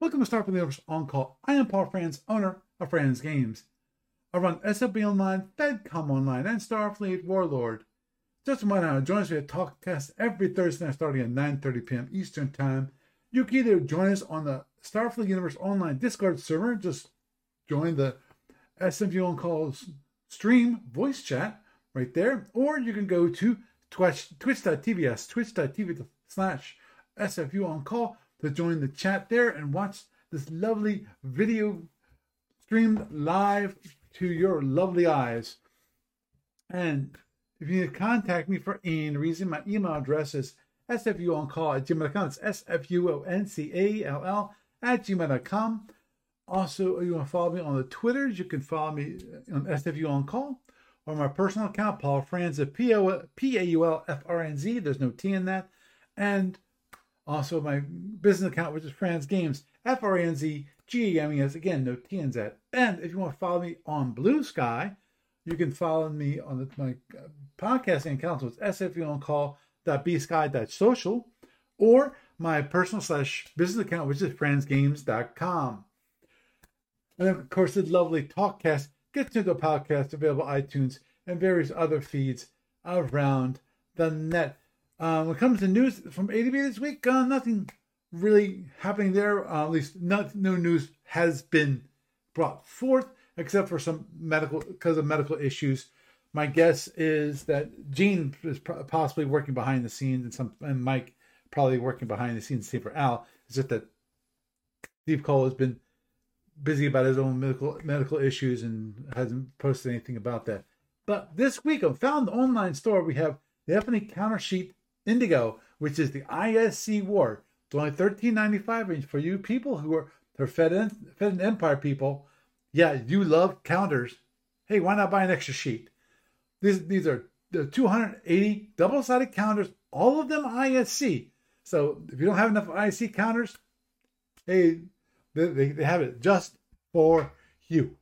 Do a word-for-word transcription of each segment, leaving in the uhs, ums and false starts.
Welcome to Starfleet Universe On Call. I am Paul Franz, owner of Franz Games. I run S F B Online, FedCom Online, and Starfleet Warlord. Just a reminder, now, join us via TalkCast every Thursday night starting at nine thirty p.m. Eastern Time. You can either join us on the Starfleet Universe Online Discord server, just join the S F U On Call stream voice chat right there, or you can go to Twitch, twitch.tv, yes, twitch.tv slash SFU On Call to join the chat there and watch this lovely video streamed live to your lovely eyes. And if you need to contact me for any reason, my email address is sfuoncall at gmail dot com. It's S F U O N C A L L at gmail dot com. Also, you want to follow me on the Twitters, you can follow me on S F U On Call, or my personal account, Paul Franz, P A U L F R N Z. There's no T in that. And also my business account, which is Franz Games, F R A N Z G A M E S. Again, no T in that. And if you want to follow me on Blue Sky, you can follow me on the, my podcasting account, so it's S F U On Call dot B sky dot social, or my personal slash business account, which is franz games dot com. And then, of course, the lovely TalkCast gets into a podcast available on iTunes and various other feeds around the net. Um, when it comes to news from A D B this week, uh, nothing really happening there. Uh, at least not, no news has been brought forth, except for some medical, because of medical issues. My guess is that Gene is possibly working behind the scenes, and some and Mike probably working behind the scenes. Same for Al. It's just that Steve Cole has been busy about his own medical medical issues and hasn't posted anything about that. But this week on Found Online Store, we have the Ebony Countersheet Indigo, which is the I S C War. It's only thirteen ninety-five, and for you people who are, who are Fed, Fed Empire people, yeah, you love counters. Hey, why not buy an extra sheet? These these are the two hundred eighty double-sided counters, all of them I S C. So if you don't have enough I S C counters, hey, they, they, they have it just for you.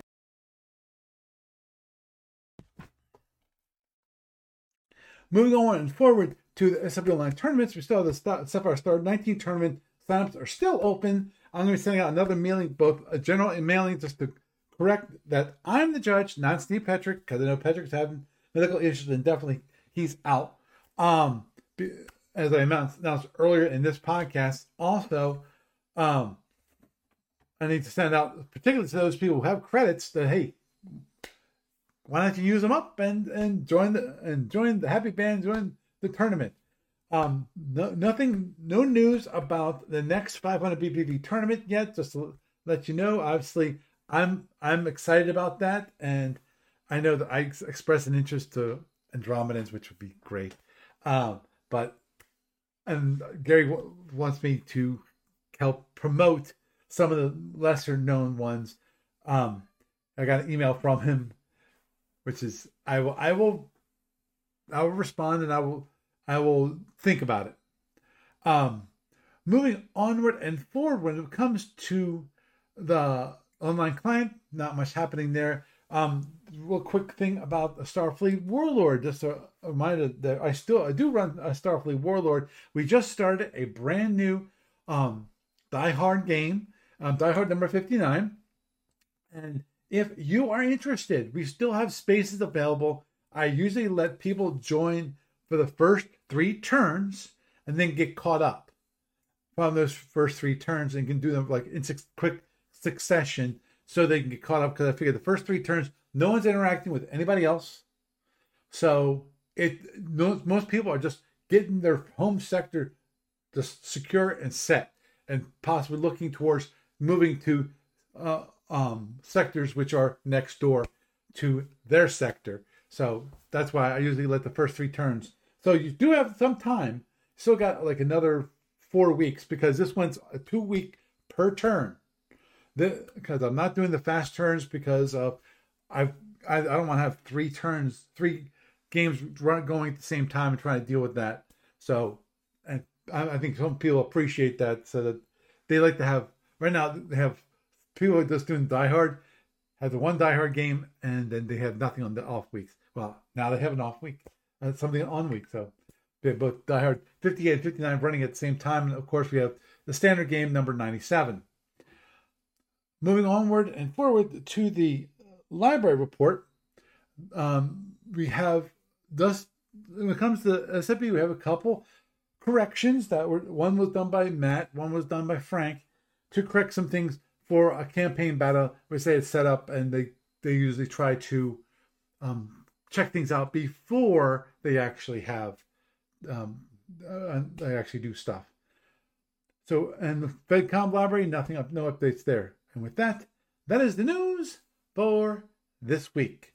Moving on and forward to the S F B Online tournaments, we still have the Sapphire Star nineteen tournament. Signups are still open. I'm going to be sending out another mailing, both a general and mailing, just to correct that I'm the judge, not Steve Petrick, because I know Petrick's having medical issues and definitely he's out. Um, as I announced, announced earlier in this podcast, also, um, I need to send out, particularly to those people who have credits, that hey, why don't you use them up and and join the and join the happy band, join the tournament. Um, no, nothing, no news about the next five hundred B P V tournament yet. Just to let you know, obviously, I'm I'm excited about that, and I know that I ex- expressed an interest to Andromedans, which would be great. Um, but and Gary w- wants me to help promote some of the lesser known ones. Um, I got an email from him, which is I will I will I will respond and I will I will think about it. Um, moving onward and forward when it comes to the online client, not much happening there. Um, real quick thing about a Starfleet Warlord. Just a, a reminder that I still I do run a Starfleet Warlord. We just started a brand new um, Die Hard game, um, Die Hard number fifty-nine, and if you are interested, we still have spaces available. I usually let people join for the first three turns and then get caught up from those first three turns and can do them like in six, quick succession so they can get caught up, because I figure the first three turns, no one's interacting with anybody else. So it most people are just getting their home sector just secure and set, and possibly looking towards moving to uh, um, sectors which are next door to their sector. So that's why I usually let the first three turns. So you do have some time. Still got like another four weeks because this one's a two week per turn. Because I'm not doing the fast turns because of I've, I I don't want to have three turns, three games run, going at the same time and trying to deal with that. So and I, I think some people appreciate that, so that they like to have right now they have people who are just doing Die Hard have the one Die Hard game and then they have nothing on the off weeks. Well, now they have an off week, uh, something on week. So they have both Die Hard fifty-eight and fifty-nine running at the same time. And of course, we have the standard game number ninety-seven. moving onward and forward to the library report, um, we have thus when it comes to S F B, we have a couple corrections that were one was done by Matt, one was done by Frank to correct some things for a campaign battle where say it's set up and they they usually try to um, check things out before they actually have um, uh, they actually do stuff. So, and the FedCom library, nothing up, no updates there. And with that, that is the news for this week.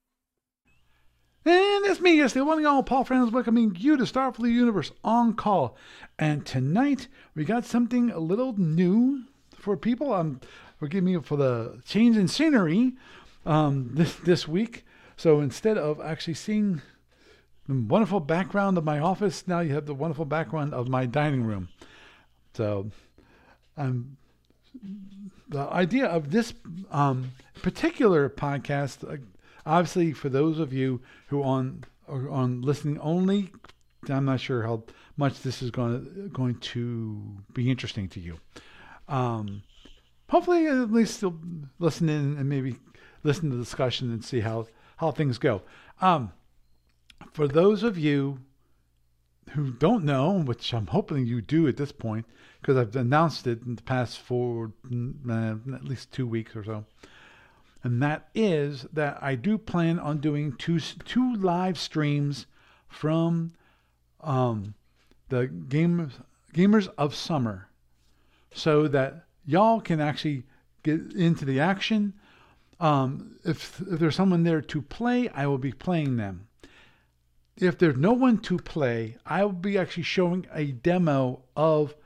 And it's me, yes, the one and all Paul Francis, welcoming you to Starfleet Universe On Call. And tonight, we got something a little new for people. Um, forgive me for the change in scenery um, this, this week. So instead of actually seeing the wonderful background of my office, now you have the wonderful background of my dining room. So um, the idea of this um, particular podcast, uh, obviously for those of you who on are on listening only, I'm not sure how much this is going to, going to be interesting to you. Um, hopefully at least you'll listen in and maybe listen to the discussion and see how, how things go. Um, for those of you who don't know, which I'm hoping you do at this point, because I've announced it in the past for uh, at least two weeks or so, and that is that I do plan on doing two two live streams from um, the Gamers Gamers of Summer, so that y'all can actually get into the action. Um, if, if there's someone there to play, I will be playing them. If there's no one to play, I will be actually showing a demo of,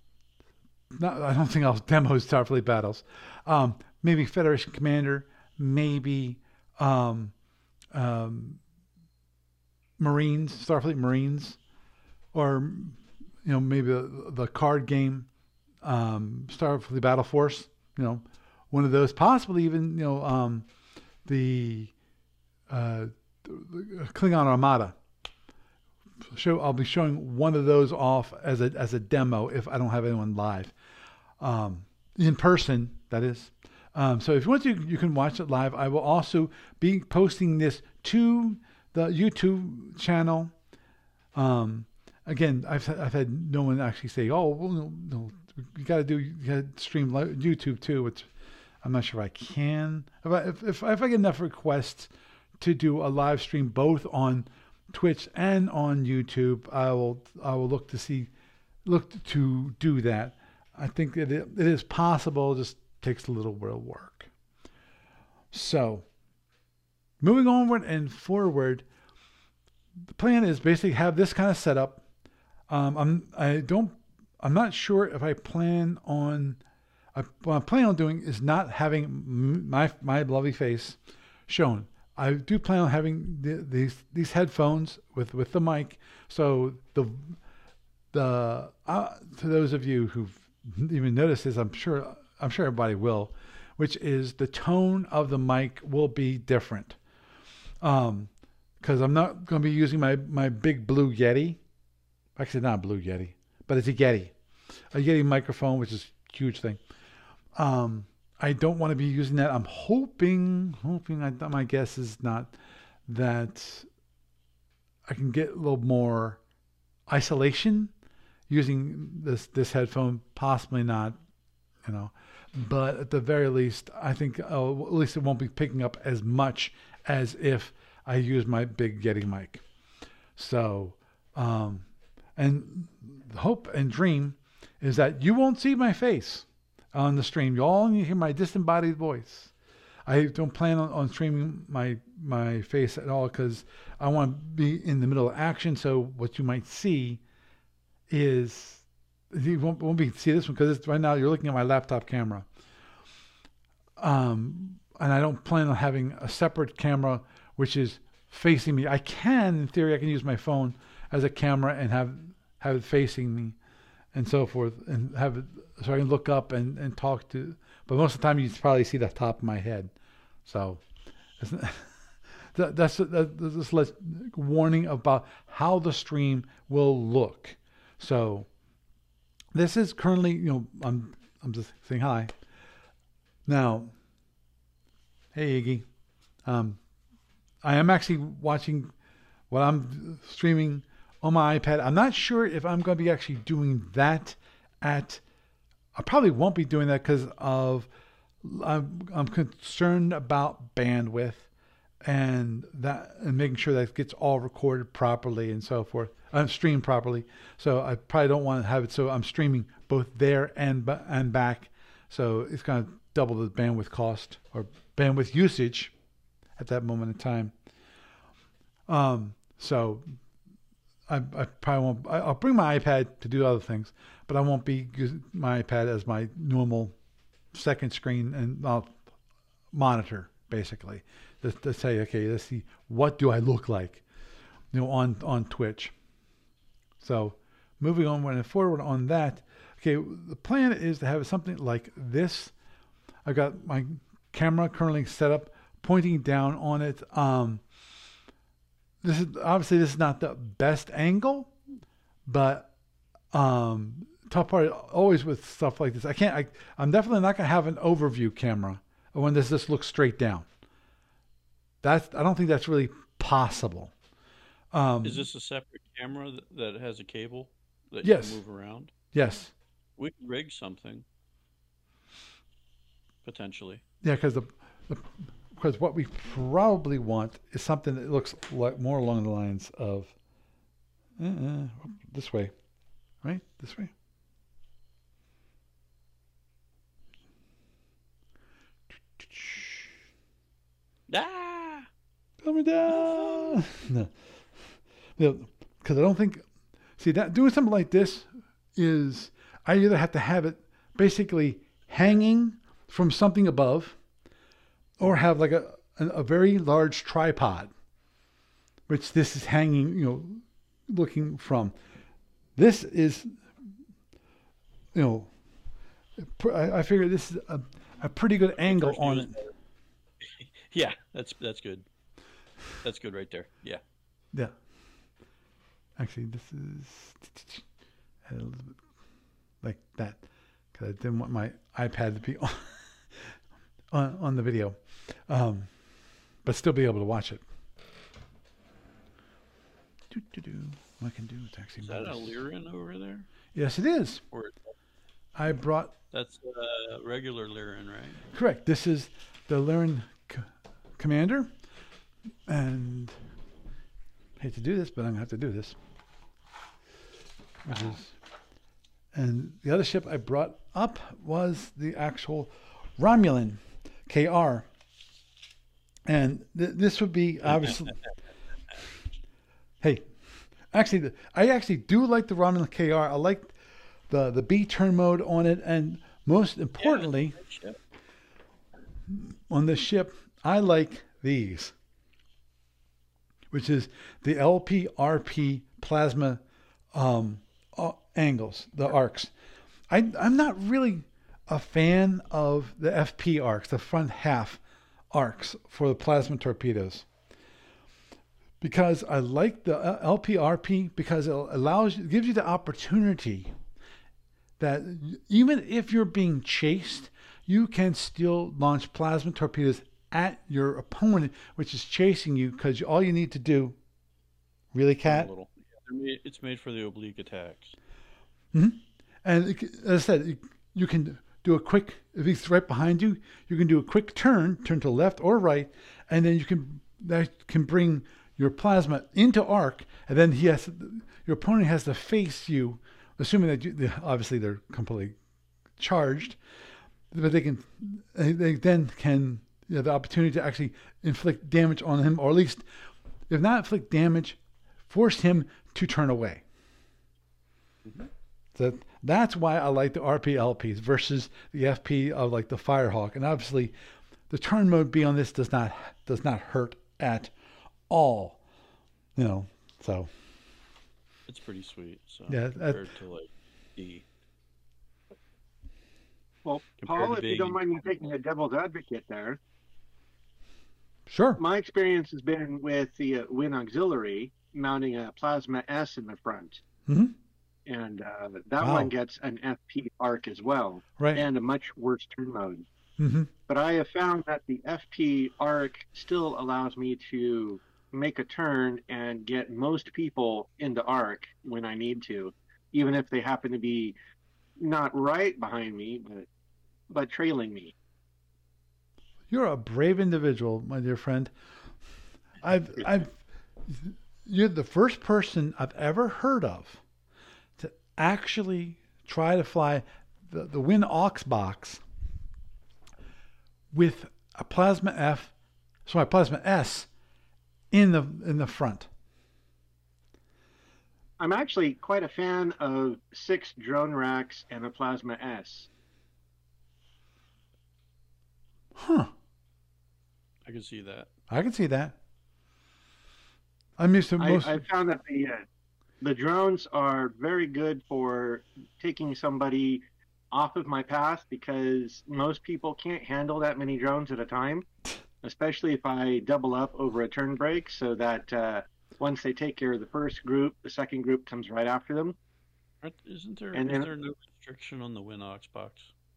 not, I don't think I'll demo Starfleet battles, um, maybe Federation Commander, maybe um, um, Marines, Starfleet Marines, or you know maybe the, the card game, um, Starfleet Battle Force, you know, one of those, possibly even you know um, the, uh, the Klingon Armada. Show I'll be showing one of those off as a as a demo if I don't have anyone live, um, in person. That is. Um, so if you want to, you can watch it live. I will also be posting this to the YouTube channel. Um, again, I've I've had no one actually say, "Oh, well, no, no you got to do you got to stream YouTube too," which I'm not sure if I can. If I, if, if if I get enough requests to do a live stream both on Twitch and on YouTube, I will I will look to see look to do that. I think that it, it is possible. Just takes a little bit of work. So, moving onward and forward, the plan is basically have this kind of setup. Um, I'm I don't I'm not sure if I plan on I, what I plan on doing is not having my my lovely face shown. I do plan on having the, these these headphones with, with the mic, so the the uh, to those of you who've even noticed this, I'm sure I'm sure everybody will, which is the tone of the mic will be different, um, because I'm not going to be using my my big blue Yeti, actually not a blue Yeti, but it's a Yeti, a Yeti microphone, which is a huge thing. Um, I don't want to be using that. I'm hoping, hoping, I, my guess is not that I can get a little more isolation using this, this headphone. Possibly not, you know, but at the very least, I think uh, at least it won't be picking up as much as if I use my big Yeti mic. So, um, and the hope and dream is that you won't see my face on the stream. You all only hear my disembodied voice. I don't plan on, on streaming my my face at all because I want to be in the middle of action. So what you might see is you won't, won't be see this one because right now you're looking at my laptop camera. Um, and I don't plan on having a separate camera which is facing me. I can, in theory, I can use my phone as a camera and have have it facing me and so forth, and have it so I can look up and, and talk to, but most of the time you probably see the top of my head. So that, that's that, that's a warning about how the stream will look. So this is currently, you know, I'm I'm just saying hi. Now, hey Iggy, um, I am actually watching what I'm streaming on my iPad. I'm not sure if I'm going to be actually doing that at. I probably won't be doing that because of I'm, I'm concerned about bandwidth and that and making sure that it gets all recorded properly and so forth. I'm streamed properly, so I probably don't want to have it so I'm streaming both there and and back. So it's going to double the bandwidth cost or bandwidth usage at that moment in time. Um, so I, I probably won't. I, I'll bring my iPad to do other things, but I won't be using my iPad as my normal second screen and I'll monitor basically to, to say, okay, let's see what do I look like, you know, on on Twitch. So moving on and forward on that. Okay, the plan is to have something like this. I've got my camera currently set up, pointing down on it. Um, this is obviously this is not the best angle, but um, tough part always with stuff like this. I can't. I, I'm definitely not gonna have an overview camera when this just looks straight down. That's I don't think that's really possible. Um, Is this a separate camera that, that has a cable that yes. you can move around? Yes. We can rig something potentially. Yeah, because the, the because what we probably want is something that looks like more along the lines of uh, uh, this way, right? This way. Ah! Coming down. No, no, because I don't think. See that doing something like this is I either have to have it basically hanging from something above, or have like a a, a very large tripod, which this is hanging, you know, looking from. This is, you know, I, I figure this is a, a pretty good angle on it. Yeah, that's that's good. That's good right there. Yeah. Yeah. Actually, this is a little bit like that because I didn't want my iPad to be on on, on the video, um, but still be able to watch it. Do, do, do. What I can do is actually. Is that a Lyrin over there? Yes, it is. Or I brought. That's a regular Lyrin, right? Correct. This is the Lyrin C- Commander, and I hate to do this, but I'm gonna have to do this. Which is, and the other ship I brought up was the actual Romulan K R, and th- this would be obviously. Hey, actually, the, I actually do like the Romulan K R. I like the the B turn mode on it, and most importantly, Yeah, on this ship, I like these, which is the L P R P plasma um, uh, angles, the arcs. I, I'm not really a fan of the F P arcs, the front half arcs for the plasma torpedoes, because I like the L P R P because it allows, it gives you the opportunity that even if you're being chased, you can still launch plasma torpedoes at your opponent, which is chasing you, because all you need to do, really, Cat? a little. It's made for the oblique attacks. Mm-hmm. And it, as I said, you can do a quick, if he's right behind you, you can do a quick turn, turn to left or right, and then you can, that can bring your plasma into arc, and then he has, your opponent has to face you, assuming that you, obviously they're completely charged, but they can, they then can, you know, the opportunity to actually inflict damage on him, or at least, if not inflict damage, force him to turn away. Mm-hmm. So that's why I like the R P L Ps versus the F P of like the Firehawk. And obviously, the turn mode B on this does not does not hurt at all. You know, so it's pretty sweet. So yeah, compared to like D. Well, Paul, if you don't mind me taking a devil's advocate there. Sure. My experience has been with the uh, Win Auxiliary mounting a Plasma S in the front. Mm-hmm. And uh, that wow. one gets an F P arc as well. Right. And a much worse turn mode. Mm-hmm. But I have found that the F P arc still allows me to make a turn and get most people into arc when I need to, even if they happen to be not right behind me, but but trailing me. You're a brave individual, my dear friend. I've, I've, you're the first person I've ever heard of to actually try to fly the, the Win Aux box with a Plasma F, sorry, Plasma S in the in the front. I'm actually quite a fan of six drone racks and a Plasma S. Huh. I can see that. I can see that. I'm used to most. I, I found that the uh, the drones are very good for taking somebody off of my path because most people can't handle that many drones at a time, especially if I double up over a turn break so that uh, once they take care of the first group, the second group comes right after them. Aren't- Isn't there, And is then- there no restriction on the Winox box?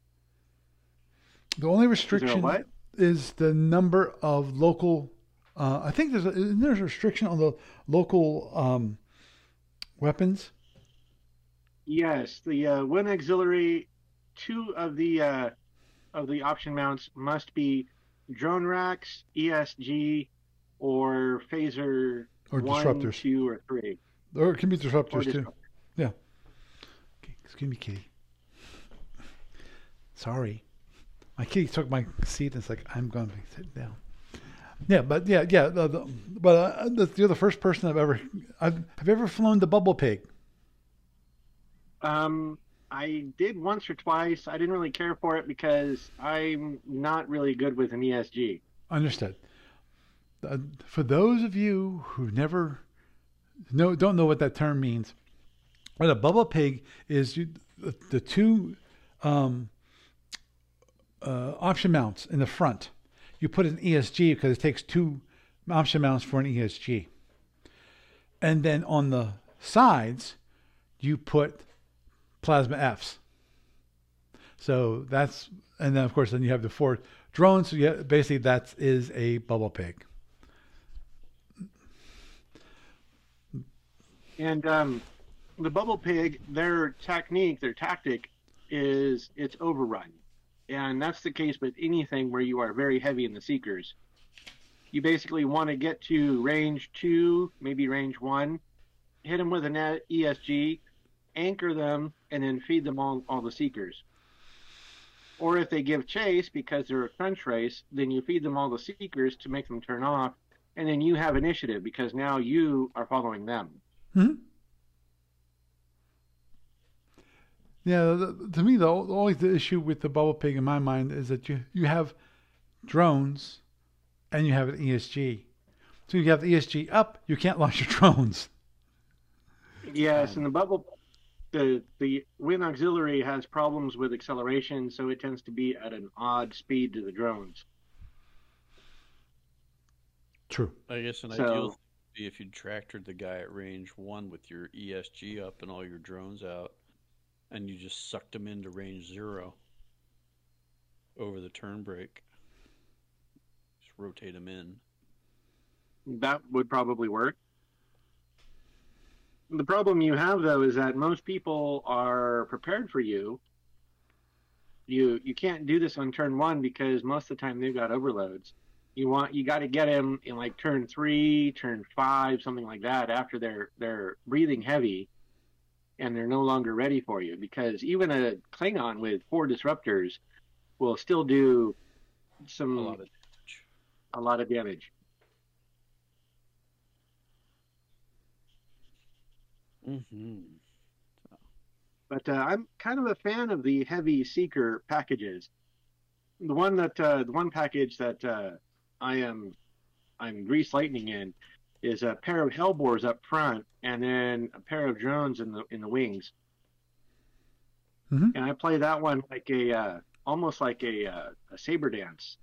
The only Is there a restriction what? is the number of local. Uh, I think there's a, isn't there a restriction on the local um, weapons. Yes, the uh, Win Auxiliary, two of the uh, of the option mounts must be drone racks, E S G, or phaser Or one, disruptors. two, or three. Or it can be Or disruptors too. disruptors. Yeah. Okay, excuse me, kitty. Sorry. My kitty took my seat and it's like, I'm going to sit down. Yeah, but yeah, yeah. The, the, but uh, the, you're the first person I've ever. I've, have you ever flown the Bubble Pig? Um, I did once or twice. I didn't really care for it because I'm not really good with an E S G. Understood. Uh, for those of you who never know, don't know what that term means, what a Bubble Pig is, you, the, the two um, uh, option mounts in the front. You put an E S G because it takes two option mounts for an E S G. And then on the sides, you put Plasma Fs. So that's, and then of course, then you have the four drones. So yeah, basically that is a Bubble Pig. And um, the Bubble Pig, their technique, their tactic is it's overrun. And that's the case with anything where you are very heavy in the seekers. You basically want to get to range two, maybe range one, hit them with an E S G, anchor them, and then feed them all, all the seekers. Or if they give chase because they're a crunch race, then you feed them all the seekers to make them turn off, and then you have initiative because now you are following them. Hmm? Yeah, the, to me, the always the issue with the Bubble Pig in my mind is that you, you have drones and you have an E S G. So you have the E S G up, you can't launch your drones. Yes, and the bubble, the the Win Auxiliary has problems with acceleration, so it tends to be at an odd speed to the drones. True. I guess an So- ideal thing would be if you tractored the guy at range one with your E S G up and all your drones out, and you just sucked him into range zero over the turn break. Just rotate him in. That would probably work. The problem you have though is that most people are prepared for you. You you can't do this on turn one because most of the time they've got overloads. You want you got to get them in like turn three, turn five, something like that after they're they're breathing heavy, and they're no longer ready for you because even a Klingon with four disruptors will still do some A lot of damage. a lot of damage. Mm-hmm. But uh, I'm kind of a fan of the heavy seeker packages. The one that uh, the one package that uh, I am I'm grease lightning in is a pair of Hellbores up front and then a pair of drones in the in the wings. Mhm. And I play that one like a uh, almost like a uh, a saber dance.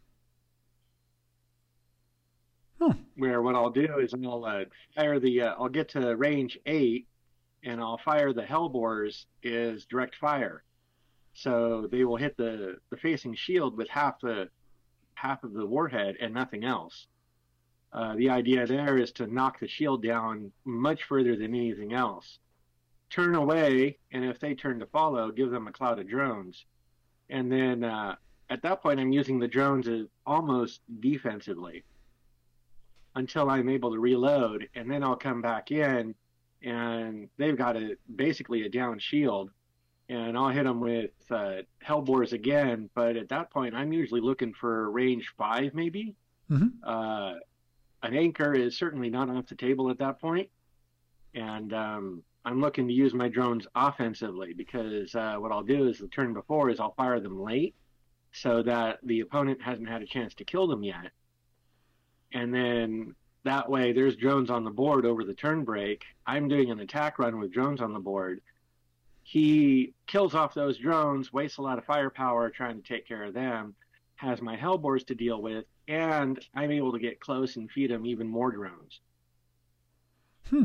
Hmm. Where what I'll do is I'll uh, fire the uh, I'll get to range eight and I'll fire the Hellbores is direct fire. So they will hit the, the facing shield with half the half of the warhead and nothing else. Uh, the idea there is to knock the shield down much further than anything else. Turn away, and if they turn to follow, give them a cloud of drones. And then uh, at that point, I'm using the drones as almost defensively until I'm able to reload, and then I'll come back in, and they've got a basically a down shield, and I'll hit them with uh, Hellbores again. But at that point, I'm usually looking for range five, maybe. Mm-hmm. Uh, an anchor is certainly not off the table at that point, and um, I'm looking to use my drones offensively, because uh, what I'll do is the turn before is I'll fire them late so that the opponent hasn't had a chance to kill them yet. And then that way there's drones on the board over the turn break. I'm doing an attack run with drones on the board. He kills off those drones, wastes a lot of firepower trying to take care of them, has my Hellbores to deal with, and I'm able to get close and feed him even more drones. Hmm.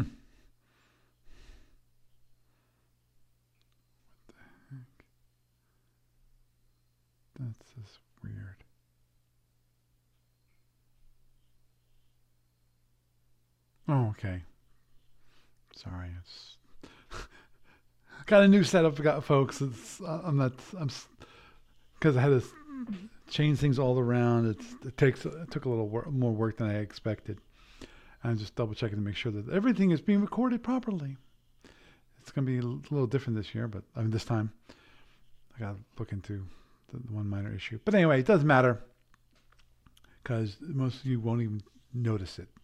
That's just weird. Oh, okay. Sorry, it's got a new setup, got folks. It's uh, I'm not I'm because I had to change things all around. It's it takes it took a little wor- more work than I expected. I'm just double checking to make sure that everything is being recorded properly. It's going to be a little different this year, but I mean this time I got to look into the one minor issue. But anyway, it doesn't matter because most of you won't even notice it.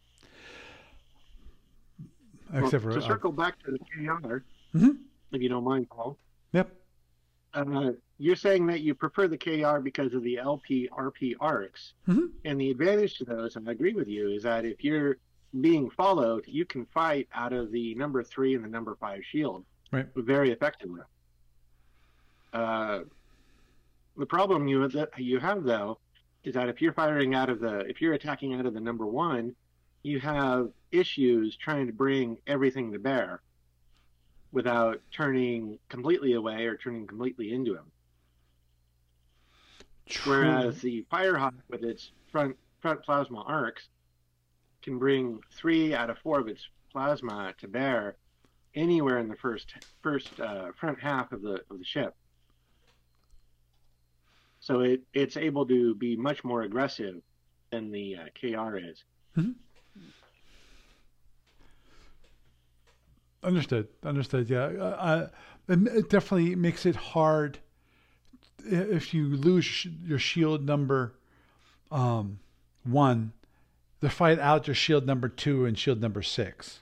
Except well, for to circle uh, back to the K R, mm-hmm. if you don't mind, Paul. Yep. Uh, you're saying that you prefer the K R because of the L P R P arcs, mm-hmm. and the advantage to those, and I agree with you, is that if you're being followed, you can fight out of the number three and the number five shield, right, very effectively. Uh, the problem you that you have though is that if you're firing out of the, if you're attacking out of the number one, you have issues trying to bring everything to bear without turning completely away or turning completely into him. True. Whereas the Firehawk with its front front plasma arcs can bring three out of four of its plasma to bear anywhere in the first first uh, front half of the of the ship. So it, it's able to be much more aggressive than the uh, K R is. Mm-hmm. Understood. Understood. Yeah. Uh, it definitely makes it hard if you lose your shield number um, one to fight out your shield number two and shield number six.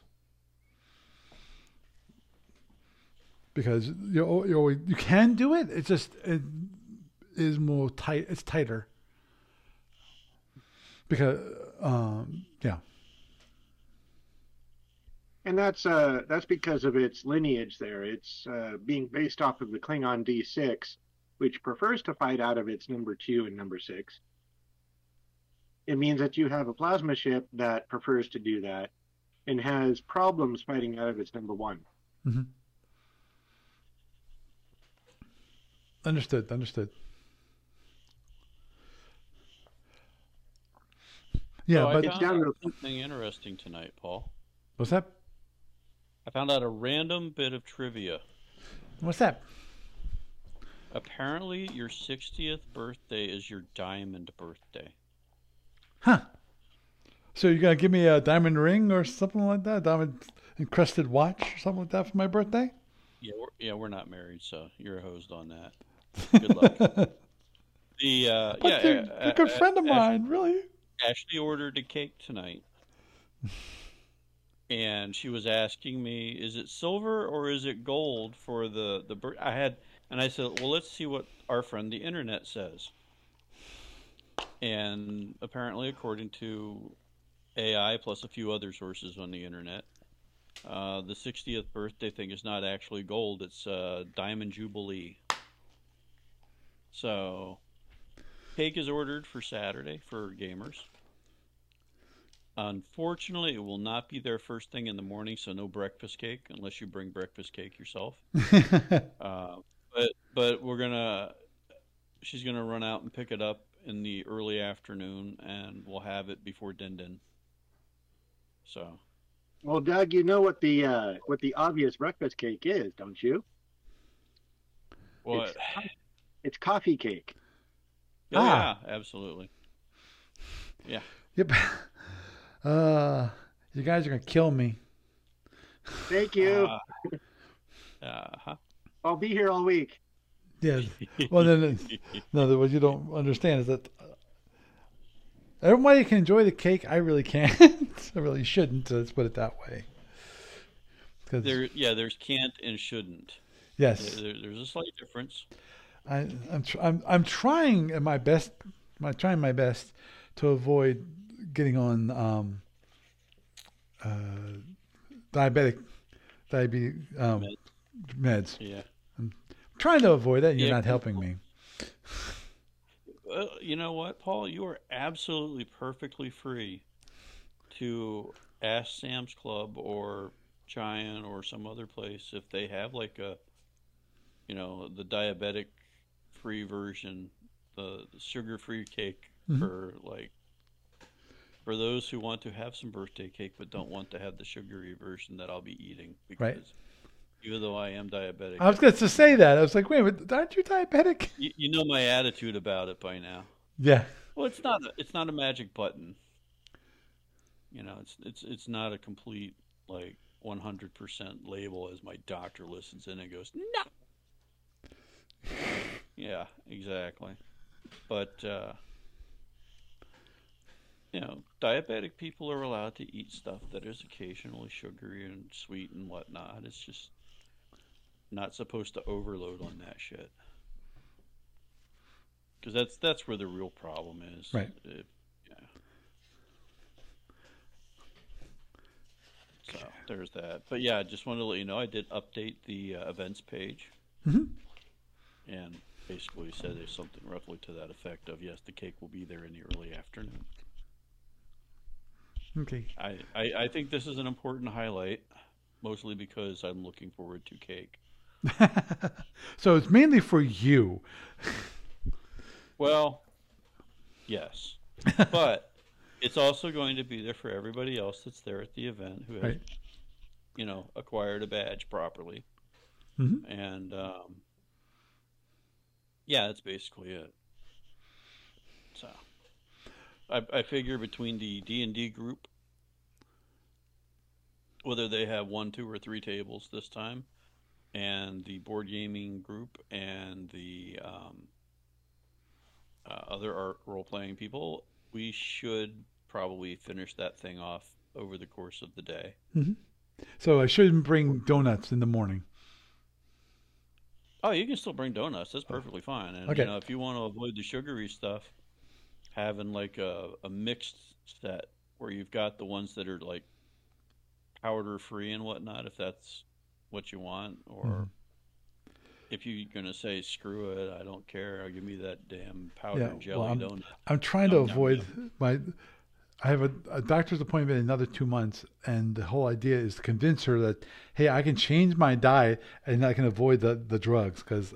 Because you you you can do it. It's just it is more tight. It's tighter. Because um, yeah. And that's uh, that's because of its lineage there. It's uh, being based off of the Klingon D six, which prefers to fight out of its number two and number six. It means that you have a plasma ship that prefers to do that and has problems fighting out of its number one. Mm-hmm. Understood. Understood. Yeah, so but I it's found down out to something interesting tonight, Paul. What's that? I found out a random bit of trivia. What's that? Apparently, your sixtieth birthday is your diamond birthday. Huh. So you're going to give me a diamond ring or something like that? Diamond encrusted watch or something like that for my birthday? Yeah, we're, yeah, we're not married, so you're hosed on that. Good luck. the uh, but yeah, you're uh, a good uh, friend of Ashley, mine, really. Ashley ordered a cake tonight, and she was asking me, "Is it silver or is it gold for the the?" Bir-? I had, and I said, "Well, let's see what our friend the internet says." And apparently, according to A I plus a few other sources on the internet, uh, the sixtieth birthday thing is not actually gold; it's uh, Diamond Jubilee. So, cake is ordered for Saturday for gamers. Unfortunately, it will not be there first thing in the morning, so no breakfast cake unless you bring breakfast cake yourself. uh, but but we're gonna. She's gonna run out and pick it up in the early afternoon, and we'll have it before Din Din. So. Well, Doug, you know what the uh, what the obvious breakfast cake is, don't you? What? It's, it's coffee cake. Oh, Ah. yeah, absolutely. Yeah. Yep. Uh, you guys are gonna kill me. Thank you. Uh, uh-huh. I'll be here all week. Yeah. Well, then, no. What you don't understand is that uh, everybody can enjoy the cake. I really can't. I really shouldn't. So let's put it that way. Because There, yeah, there's can't and shouldn't. yes, There, there's a slight difference. I, I'm, tr- I'm I'm trying my best. I'm trying my best to avoid getting on um, uh, diabetic diabetes um, meds. Yeah. Trying to avoid that. And you're Yeah. not helping me. Well, you know what, Paul? You are absolutely perfectly free to ask Sam's Club or Giant or some other place if they have like a, you know, the diabetic free version, the, the sugar free cake Mhm. for like, for those who want to have some birthday cake but don't want to have the sugary version that I'll be eating because Right. even though I am diabetic, I was going to say that. I was like, wait, but aren't you diabetic? you, you know my attitude about it by now. Yeah. Well, it's not a, it's not a magic button. You know, it's it's it's not a complete like one hundred percent label as my doctor listens in and goes, "No." Yeah, exactly. But uh you know, diabetic people are allowed to eat stuff that is occasionally sugary and sweet and whatnot. It's just not supposed to overload on that shit. Because that's that's where the real problem is. Right. It- yeah. So there's that. But yeah, I just wanted to let you know I did update the uh, events page, hmm and basically said there's something roughly to that effect of yes, the cake will be there in the early afternoon. Okay. I, I, I think this is an important highlight, mostly because I'm looking forward to cake. So it's mainly for you. Well, yes, but it's also going to be there for everybody else that's there at the event who has, Right. you know, acquired a badge properly. hmm And um, yeah, that's basically it. So I, I figure between the D and D group, whether they have one, two, or three tables this time, and the board gaming group and the um, uh, other art role playing people, we should probably finish that thing off over the course of the day. So I shouldn't bring donuts in the morning. Oh, you can still bring donuts. That's perfectly fine. And Okay. you know, if you want to avoid the sugary stuff, having like a, a mixed set where you've got the ones that are like powder free and whatnot, if that's what you want, or Mhm. if you're gonna say screw it, I don't care, give me that damn powder Yeah, jelly well, I'm- donut. I'm trying to Nom, nom, avoid my. I have a, a doctor's appointment in another two months, and the whole idea is to convince her that, hey, I can change my diet and I can avoid the, the drugs because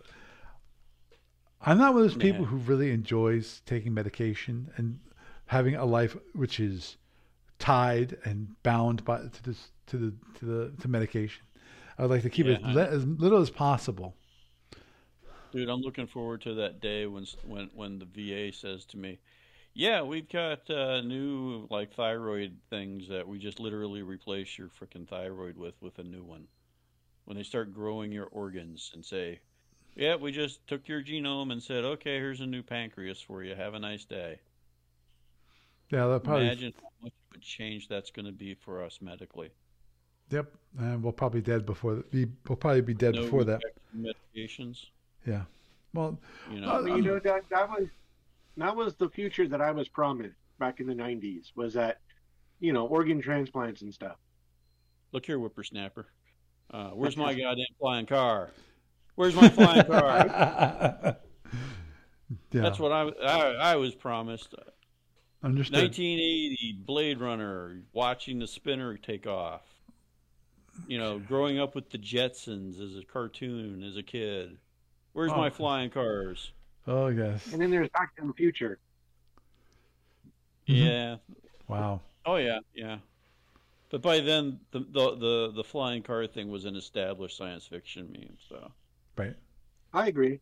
I'm not one of those people Yeah. who really enjoys taking medication and having a life which is tied and bound by to this to the to the to medication. I would like to keep it Yeah, as, le- as little as possible. Dude, I'm looking forward to that day when s- when when the V A says to me, "Yeah, we've got uh, new like thyroid things that we just literally replace your freaking thyroid with with a new one." When they start growing your organs and say, "Yeah, we just took your genome and said, okay, here's a new pancreas for you. Have a nice day." Yeah, that probably. Imagine how much of a change that's going to be for us medically. Yep, and we'll probably be dead before be. We'll probably be dead No before that. injection medications, Yeah. Well, you Uh, know. Well, you know that that was that was the future that I was promised back in the nineties. Was that, you know, organ transplants and stuff. Look here, whippersnapper. Uh, where's my goddamn flying car? Where's my flying car? yeah. That's what I, I I was promised. Understood. nineteen eighty Blade Runner, watching the spinner take off. You know, growing up with the Jetsons as a cartoon as a kid. Where's Oh. my flying cars? Oh yes. And then there's Back to the Future. Mhm. Yeah. Wow. Oh yeah, yeah. But by then, the, the the the flying car thing was an established science fiction meme. So Right. I agree.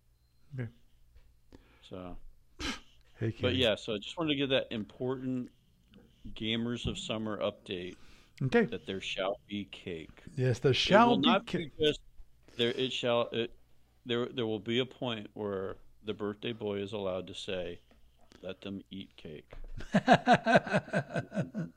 so. Hey, But Kenny. yeah, so I just wanted to give that important Gamers of Summer update Okay. that there shall be cake. Yes, there It shall will be not cake. be just there. It shall. It there. There will be a point where the birthday boy is allowed to say, "Let them eat cake," and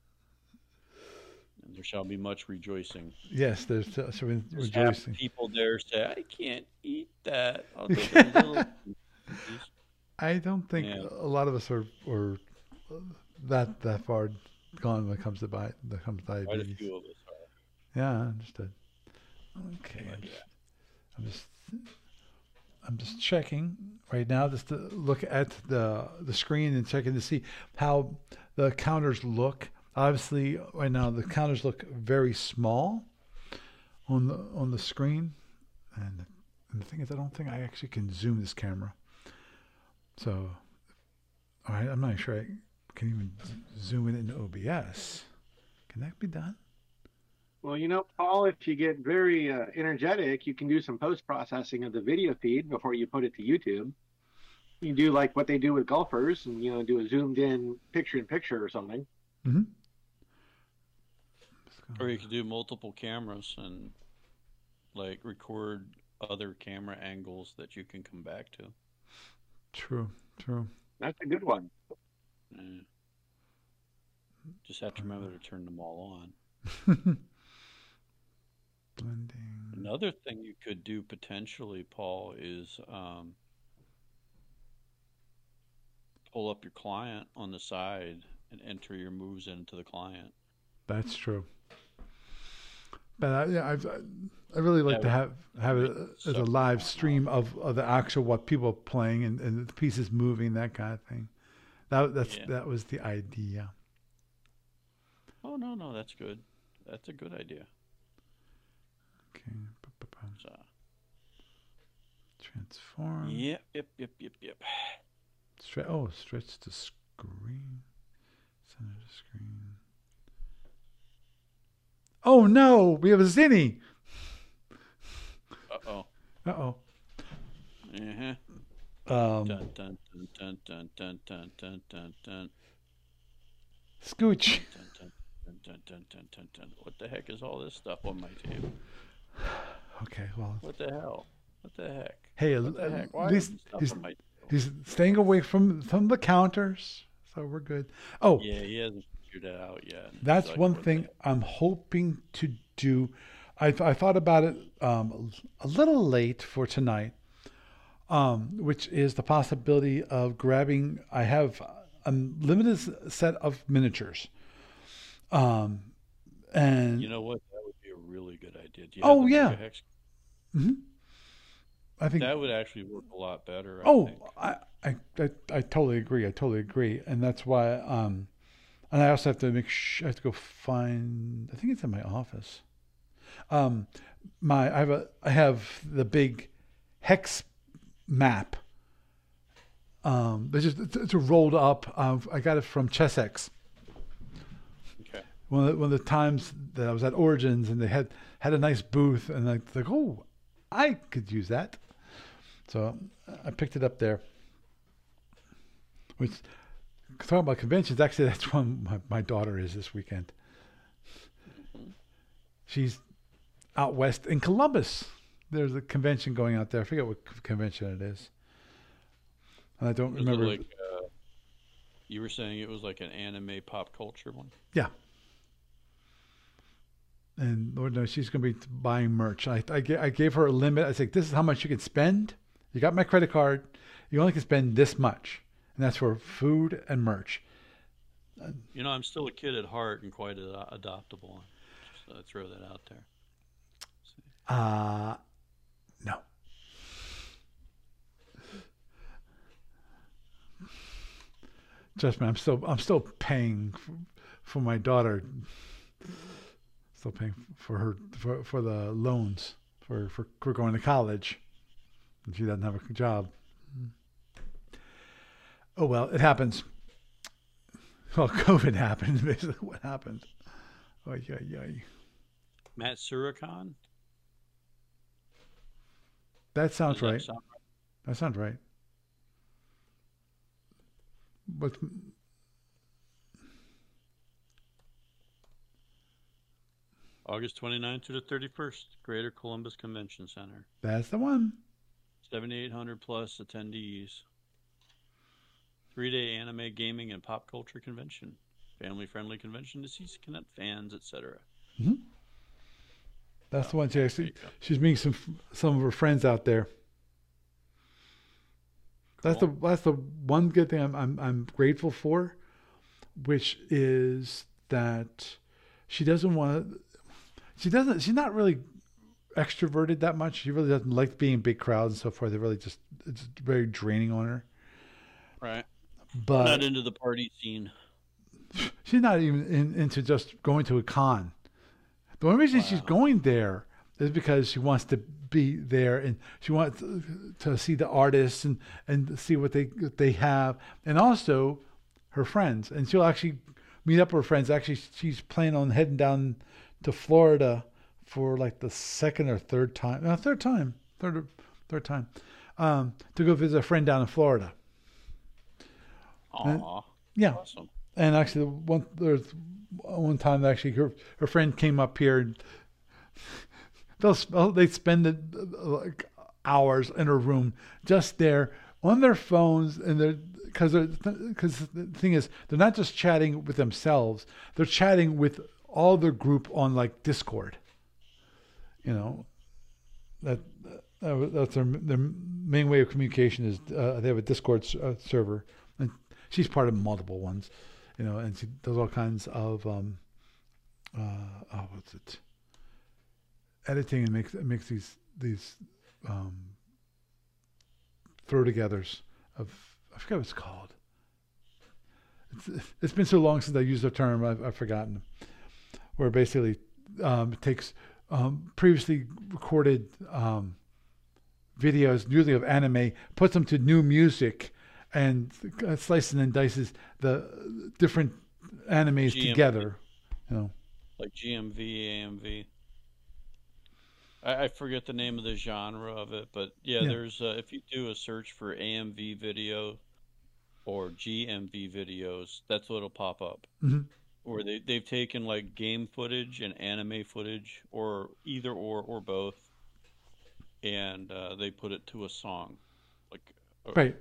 there shall be much rejoicing. Yes, there's so so we- Just have rejoicing. people there say, "I can't eat that. I'll take a little piece." I don't think Yeah. a lot of us are, are that that far gone when it comes to bi- when it comes to Quite a diabetes. few of us are. Yeah, I understood. Okay, But I'm yeah. just, I'm just I'm just checking right now just to look at the the screen and checking to see how the counters look. Obviously, right now the counters look very small on the on the screen, and, and the thing is, I don't think I actually can zoom this camera. So, all right, I'm not sure I can even zoom it in O B S. Can that be done? Well, you know, Paul, if you get very uh, energetic, you can do some post processing of the video feed before you put it to YouTube. You can do like what they do with golfers, and you know, do a zoomed in picture in picture or something. Mm-hmm. Or you could do multiple cameras and like record other camera angles that you can come back to. True, true. That's a good one. Yeah. Just have to remember to turn them all on. Blending. Another thing you could do potentially, Paul, is um, pull up your client on the side and enter your moves into the client. That's true. But I, yeah, I've, I really like That to would have have it really as a suck live them out. stream of, of the actual what people are playing and, and the pieces moving, that kind of thing. That that's Yeah. that was the idea. Oh no, no, that's good. That's a good idea. Okay. Ba-ba-bum. So, Transform. yep, yep, yep, yep, yep. Stre- oh, stretch the screen. Center the screen. Oh no, we have a Zinni. Uh oh. Uh oh. Uh-huh. Um, Dun dun dun dun dun dun dun dun dun dun Scooch. dun dun dun dun dun dun dun dun. What the heck is all this stuff on my table? Okay, well, What the hell? What the heck? hey, What the at heck? Why least is stuff he's on my table? he's staying away from from the counters, so we're good. Oh, Yeah, he hasn't figured that out yet. He's that's like, one what the thing heck? I'm hoping to do. I, I thought about it um, a little late for tonight, um, which is the possibility of grabbing. I have a limited set of miniatures, um, and You know what? That would be a really good idea. Do you Oh, have the yeah. Mega Hex? mhm. I think. That would actually work a lot better. I Oh, think. I, I, I, I totally agree. I totally agree, and that's why. Um, and I also have to make sure I have to go find. I think it's in my office. Um, my I have a I have the big hex map. Um, they just it's, it's a rolled up. Uh, I got it from Chessex. Okay. One of, the, one of the times that I was at Origins and they had had a nice booth and I like, oh, I could use that. So I picked it up there. Which, talking about conventions, actually that's when my, my daughter is this weekend. She's out west in Columbus. There's a convention going out there. I forget what c- convention it is. And I don't Was it remember. like uh, you were saying it was like an anime pop culture one? Yeah. And Lord knows she's going to be buying merch. I, I, ga- I gave her a limit. I said, this is how much you can spend. You got my credit card. You only can spend this much. And that's for food and merch. You know, I'm still a kid at heart and quite ad- adoptable. Just uh, throw that out there. Uh, no. Trust me, I'm still I'm still paying for, for my daughter. Still paying for her for, for the loans for, for for going to college. And she doesn't have a job. Oh, well, it happens. Well, COVID happened, basically what happened. Oy, oy, oy. Matt Surikhan? That sounds Does that right. sound That sounds right. But August twenty-ninth to the thirty-first, Greater Columbus Convention Center. that's the one. seventy-eight hundred plus attendees. Three-day anime, gaming, and pop culture convention. Family-friendly convention to see connect fans, et cetera. Mm-hmm. That's Oh, the one. She there actually, you go. she's meeting some some of her friends out there. That's the Cool. that's the one good thing I'm I'm I'm grateful for, which is that she doesn't want to. She doesn't. She's not really extroverted that much. She really doesn't like being in big crowds and so forth. It really just it's very draining on her. Right. But Not into the party scene. she's not even in, into just going to a con. The only reason she's Wow. going there is because she wants to be there and she wants to, to see the artists and, and see what they what they have, and also her friends. And she'll actually meet up with her friends. Actually, she's planning on heading down to Florida for like the second or third time. No, third time, third or- third time, um, to go visit a friend down in Florida. And- Aw. Yeah, Awesome. and actually, the one there's one time actually her her friend came up here and they'll they spend it, uh, like hours in her room just there on their phones, and they're because because the thing is they're not just chatting with themselves, they're chatting with all their group on like Discord. You know, that, that that's their their main way of communication is uh, they have a Discord s- uh, server, and she's part of multiple ones. You know, and she does all kinds of um, uh, oh, what's it? Editing and makes makes these these um, throw-togethers of I forget what it's called. It's, it's been so long since I used the term I've, I've forgotten. Where basically um, it takes um, previously recorded um, videos, usually of anime, puts them to new music, and uh, slices and dices the different animes G M V. together. You know. Like G M V, A M V. I, I forget the name of the genre of it, but yeah, Yeah. there's uh, if you do a search for A M V video or G M V videos, that's what'll pop up. hmm Or they they've taken like game footage and anime footage, or either or or both, and uh, they put it to a song, like uh, Right.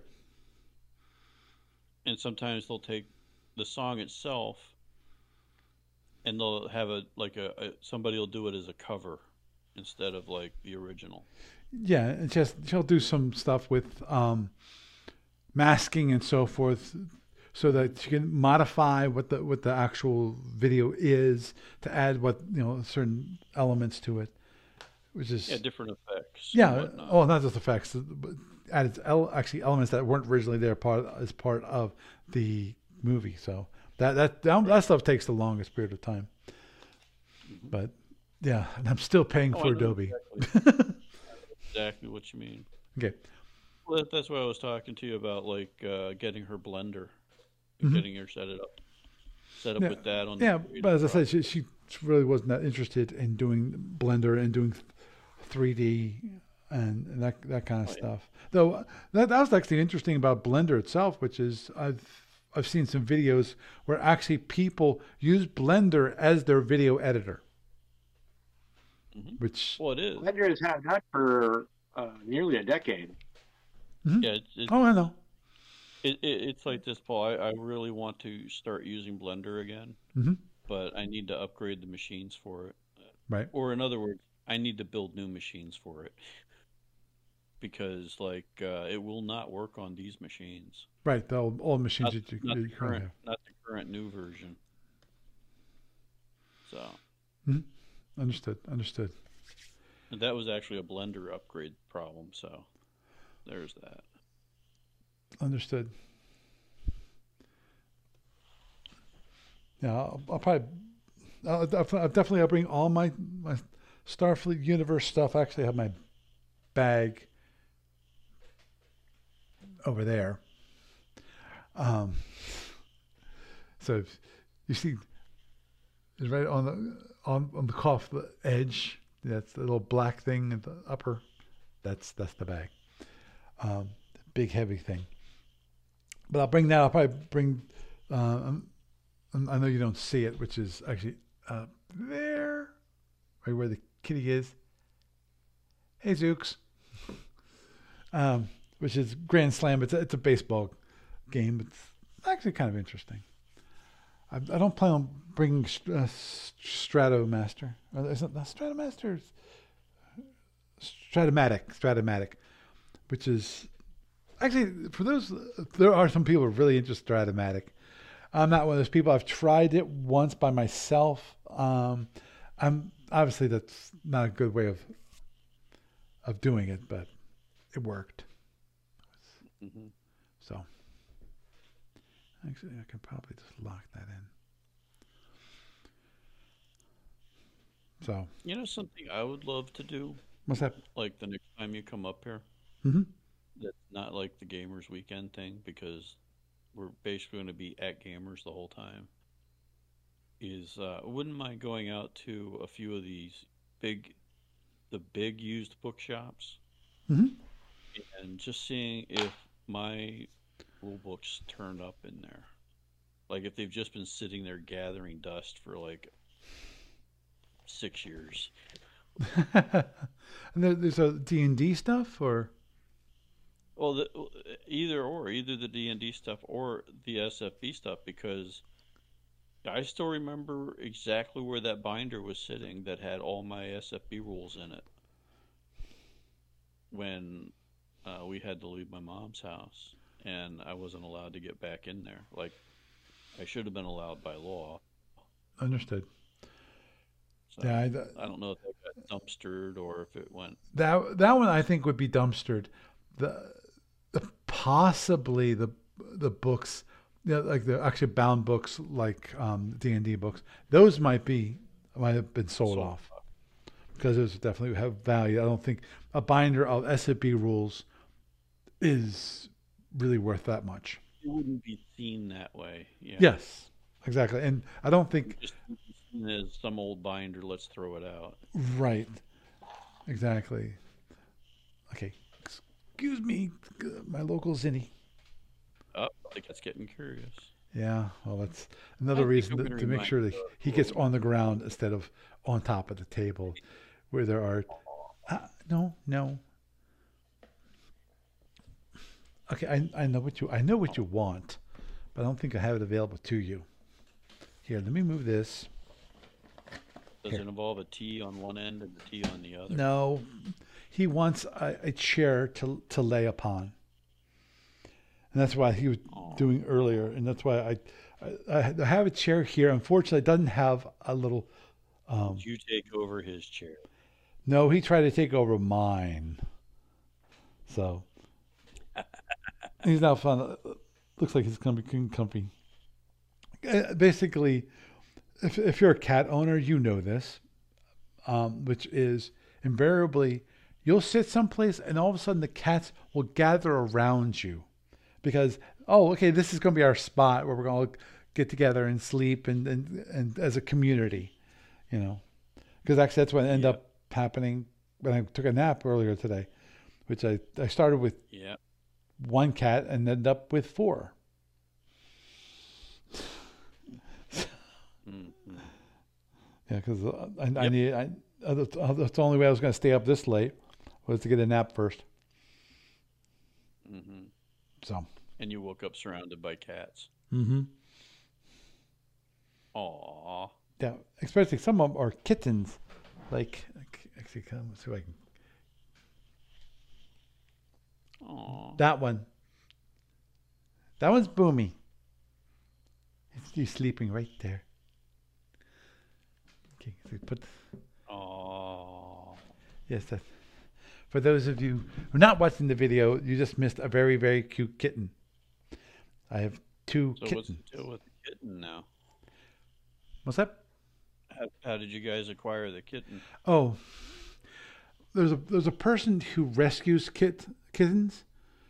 and sometimes they'll take the song itself and they'll have a like a, a somebody will do it as a cover instead of like the original. Yeah, and just she'll do some stuff with um, masking and so forth, so that she can modify what the what the actual video is to add what you know certain elements to it, which is Yeah, different effects. and yeah. whatnot. Oh, not just effects, but added el- actually elements that weren't originally there part as part of the movie. So that that that, that stuff takes the longest period of time. But yeah, and I'm still paying Oh, for I know Adobe. Exactly, exactly what you mean. Okay. Well, that- that's why I was talking to you about, like uh, getting her Blender, Mhm. getting her set it up, set up Yeah, with that on. Yeah, the but as I said, computer. she, she really wasn't that interested in doing Blender and doing three D and, and that that kind of Oh, yeah. stuff. Though that that was actually interesting about Blender itself, which is I've I've seen some videos where actually people use Blender as their video editor, Mhm. which Well, it is. Blender has had that for uh, nearly a decade. Yeah, it's, it's, oh I know. it, it, it's like this, Paul. I, I really want to start using Blender again, hmm but I need to upgrade the machines for it. Right. Or in other words, I need to build new machines for it because, like, uh, it will not work on these machines. Right. The old, old machines Not, that you, not that the you currently current, not the current new version. So have. Understood. Understood. and that was actually a Blender upgrade problem. So there's that. Understood. Yeah, I'll, I'll probably, I'll, def- I'll definitely, I'll bring all my my Starfleet universe stuff. Actually, I have my bag over there. Um, so if you see, it's right on the on on the cuff the edge. That's the little black thing at the upper. That's that's the bag. Um, big heavy thing. But I'll bring that. I'll probably bring. Uh, um, I know you don't see it, which is actually up there, right where the kitty is. Hey, Zooks. Um, which is Grand Slam. It's a, it's a baseball game. It's actually kind of interesting. I, I don't plan on bringing uh, Stratomaster. Or is it not Stratomaster? Stratomatic. Stratomatic. Which is actually, for those, there are some people who are really into Stratomatic. I'm not one of those people. I've tried it once by myself. Um, I'm obviously that's not a good way of of doing it, but it worked. Mm-hmm. So actually, I can probably just lock that in. So You know something I would love to do, what's that? like the next time you come up here, Mm-hmm. that's not like the Gamers Weekend thing, because we're basically going to be at Gamers the whole time, is uh, I wouldn't mind going out to a few of these big, the big used bookshops, Mm-hmm. and just seeing if my rule books turned up in there. Like if they've just been sitting there gathering dust for like six years. And there, there's a D and D stuff, or Well, the, either or, either the D and D stuff or the S F B stuff, because I still remember exactly where that binder was sitting that had all my S F B rules in it when uh, we had to leave my mom's house, and I wasn't allowed to get back in there. Like, I should have been allowed by law. understood. So Yeah, I, I don't know if that got dumpstered or if it went. that that one I think would be dumpstered. The, the possibly the the books, you know, like the actually bound books, like um, D and D books, those might be might have been sold, Sold off because those definitely have value. I don't think a binder of S F B rules is really worth that much. It wouldn't be seen that way. Yeah. Yes, exactly, and I don't think Just seen as some old binder, let's throw it out. right, exactly. Okay, excuse me, my local Zinni. Oh, I think that's getting curious. Yeah, well, that's I another think reason I'm to, gonna to make remind sure that you of he gets on the ground instead of on top of the table, where there are. Uh, no, no. Okay, I I know what you I know what you want, but I don't think I have it available to you. Here, let me move this. Does Here. it involve a T on one end and a T on the other? No, he wants a, a chair to to lay upon, and that's why he was Aw. doing earlier, and that's why I I, I have a chair here. Unfortunately, it doesn't have a little. Um, Did you take over his chair? no, he tried to take over mine, so he's now found. Looks like he's gonna be comfy. Uh, Basically, if if you're a cat owner, you know this, um, which is invariably you'll sit someplace and all of a sudden the cats will gather around you because oh okay, this is going to be our spot where we're going to get together and sleep and and, and as a community, you know, because actually that's what ended Yeah. up happening when I took a nap earlier today, which I I started with Yeah. one cat and ended up with four. Mm-hmm. Yeah, because I, I Yep. need. I, uh, that's uh, that's the only way I was going to stay up this late was to get a nap first. Mm-hmm. So. And you woke up surrounded by cats. Mm-hmm. Aw. Yeah, especially some of them are kittens. Like, actually, come let's see if I can. Aw. That one. That one's Boomy. He's, he's sleeping right there. Okay, so put. Aw. Yes, that. For those of you who are not watching the video, you just missed a very, very cute kitten. I have two So kittens. what's the deal with the kitten now? What's that? How, how did you guys acquire the kitten? Oh, there's a there's a person who rescues kit kittens,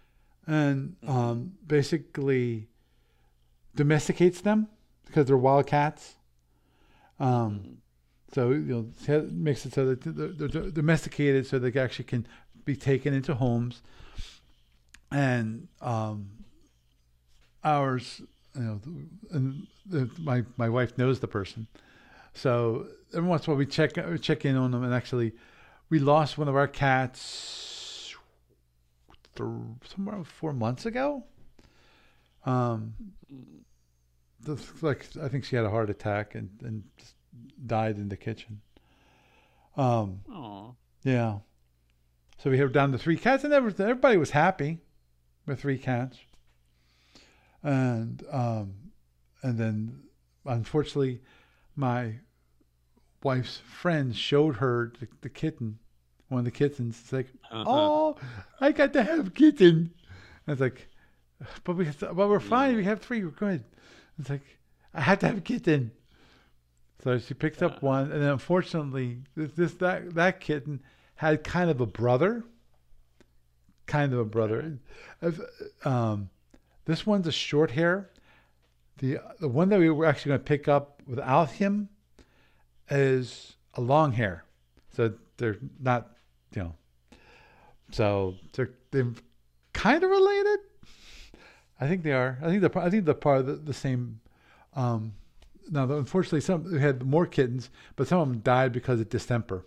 and um, basically domesticates them because they're wild cats. Um, so you know, makes it so that they're, they're domesticated so they actually can be taken into homes. And um, ours, you know, and the, my my wife knows the person, so every once in a while we check check in on them. And actually, we lost one of our cats th- somewhere four months ago. Um, the, like I think she had a heart attack and and just died in the kitchen. Um, Aww. yeah. So we have down to three cats, and everything. Everybody was happy with three cats. And um, and then, unfortunately, my wife's friend showed her the, the kitten, one of the kittens. It's like, Uh-huh. oh, I got to have a kitten. And it's like, but we, but we're fine. We have three. We're good. It's like, I had to have a kitten. So she picked up one, and then unfortunately, this, this that that kitten had kind of a brother. Kind of a brother. Um, this one's a short hair. The the one that we were actually going to pick up without him is a long hair. So they're not, you know. So they're they're kind of related. I think they are. I think they're I think they're part of the, the same. Um, now, unfortunately, some we had more kittens, but some of them died because of distemper.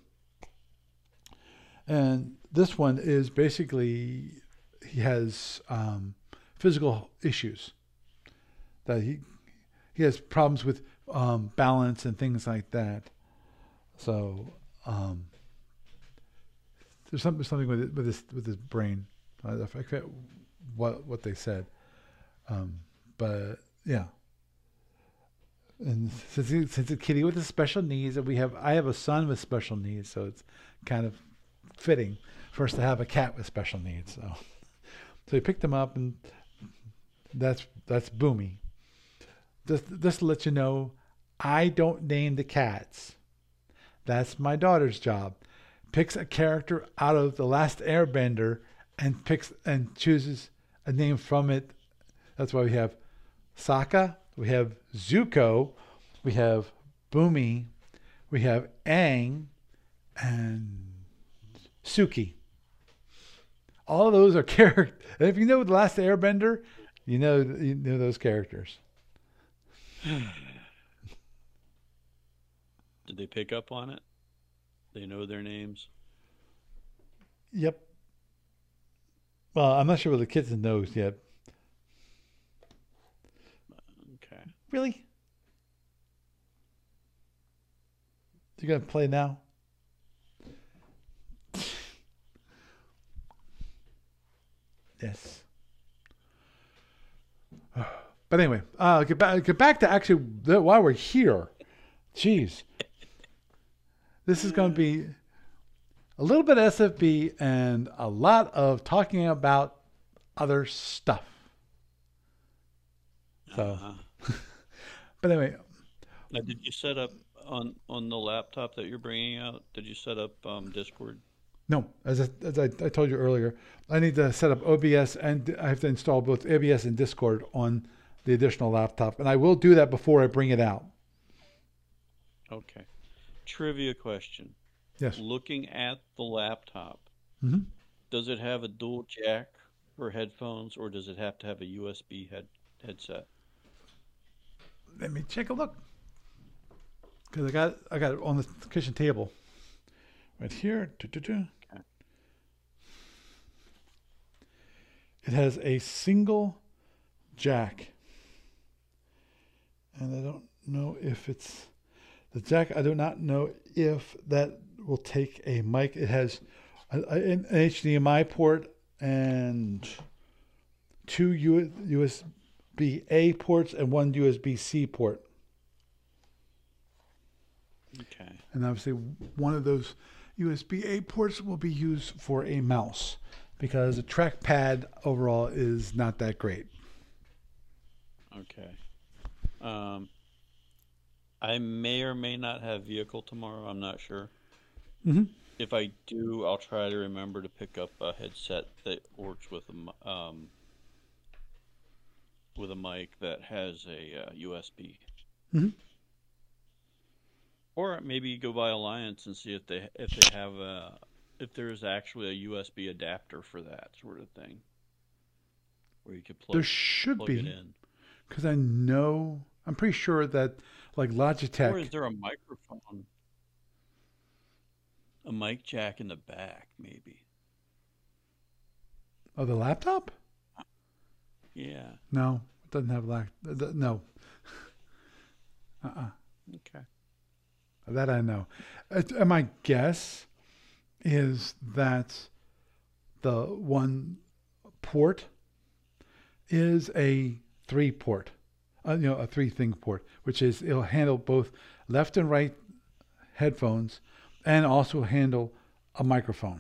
And this one is basically he has um, physical issues that he he has problems with um, balance and things like that. So um, there's something something with it, with his with his brain. I forget what what they said, um, but yeah. And since he, since it's a kitty with a special needs, and we have I have a son with special needs, so it's kind of fitting for us to have a cat with special needs. So, so we picked him up, and that's that's Boomy. Just just to let you know, I don't name the cats. That's my daughter's job. Picks a character out of The Last Airbender and picks and chooses a name from it. That's why we have Sokka, we have Zuko, we have Boomy, we have Aang, and Suki. All of those are characters. If you know The Last Airbender, you know you know those characters. Did they pick up on it? They know their names? Yep. Well, I'm not sure what the kids knows yet. Okay. Really? You gonna play now? Yes. But anyway, uh, get back get back to actually the, why we're here. Jeez, this is going to be a little bit of S F B and a lot of talking about other stuff. So, Uh-huh. but anyway, Now, did you set up on on the laptop that you're bringing out? Did you set up um, Discord? no, as I, as I, I told you earlier, I need to set up O B S and I have to install both O B S and Discord on the additional laptop, and I will do that before I bring it out. Okay. Trivia question. Yes. Looking at the laptop, Mm-hmm. does it have a dual jack for headphones, or does it have to have a U S B head headset? Let me take a look. Because I got I got it on the kitchen table. Right here. Doo-doo-doo. Okay. It has a single jack. And I don't know if it's the jack. I do not know if that will take a mic. It has a, a, an H D M I port and two U S B A ports and one U S B C port. Okay. And obviously one of those U S B A ports will be used for a mouse because the trackpad overall is not that great. Okay. Um, I may or may not have vehicle tomorrow. I'm not sure. Mm-hmm. If I do, I'll try to remember to pick up a headset that works with a m- um, with a mic that has a uh, U S B. Mhm. Or maybe you go by Alliance and see if they if they have a if there's actually a U S B adapter for that sort of thing, where you could plug There should plug it be, in. because I know, I'm pretty sure that like Or is Logitech, there a microphone, a mic jack in the back, maybe? oh, the laptop? Yeah. No, it doesn't have lac. th- No, uh-uh. Okay. That I know. Uh, And my guess is that the one port is a three port, uh, you know, a three thing port, which is it'll handle both left and right headphones and also handle a microphone.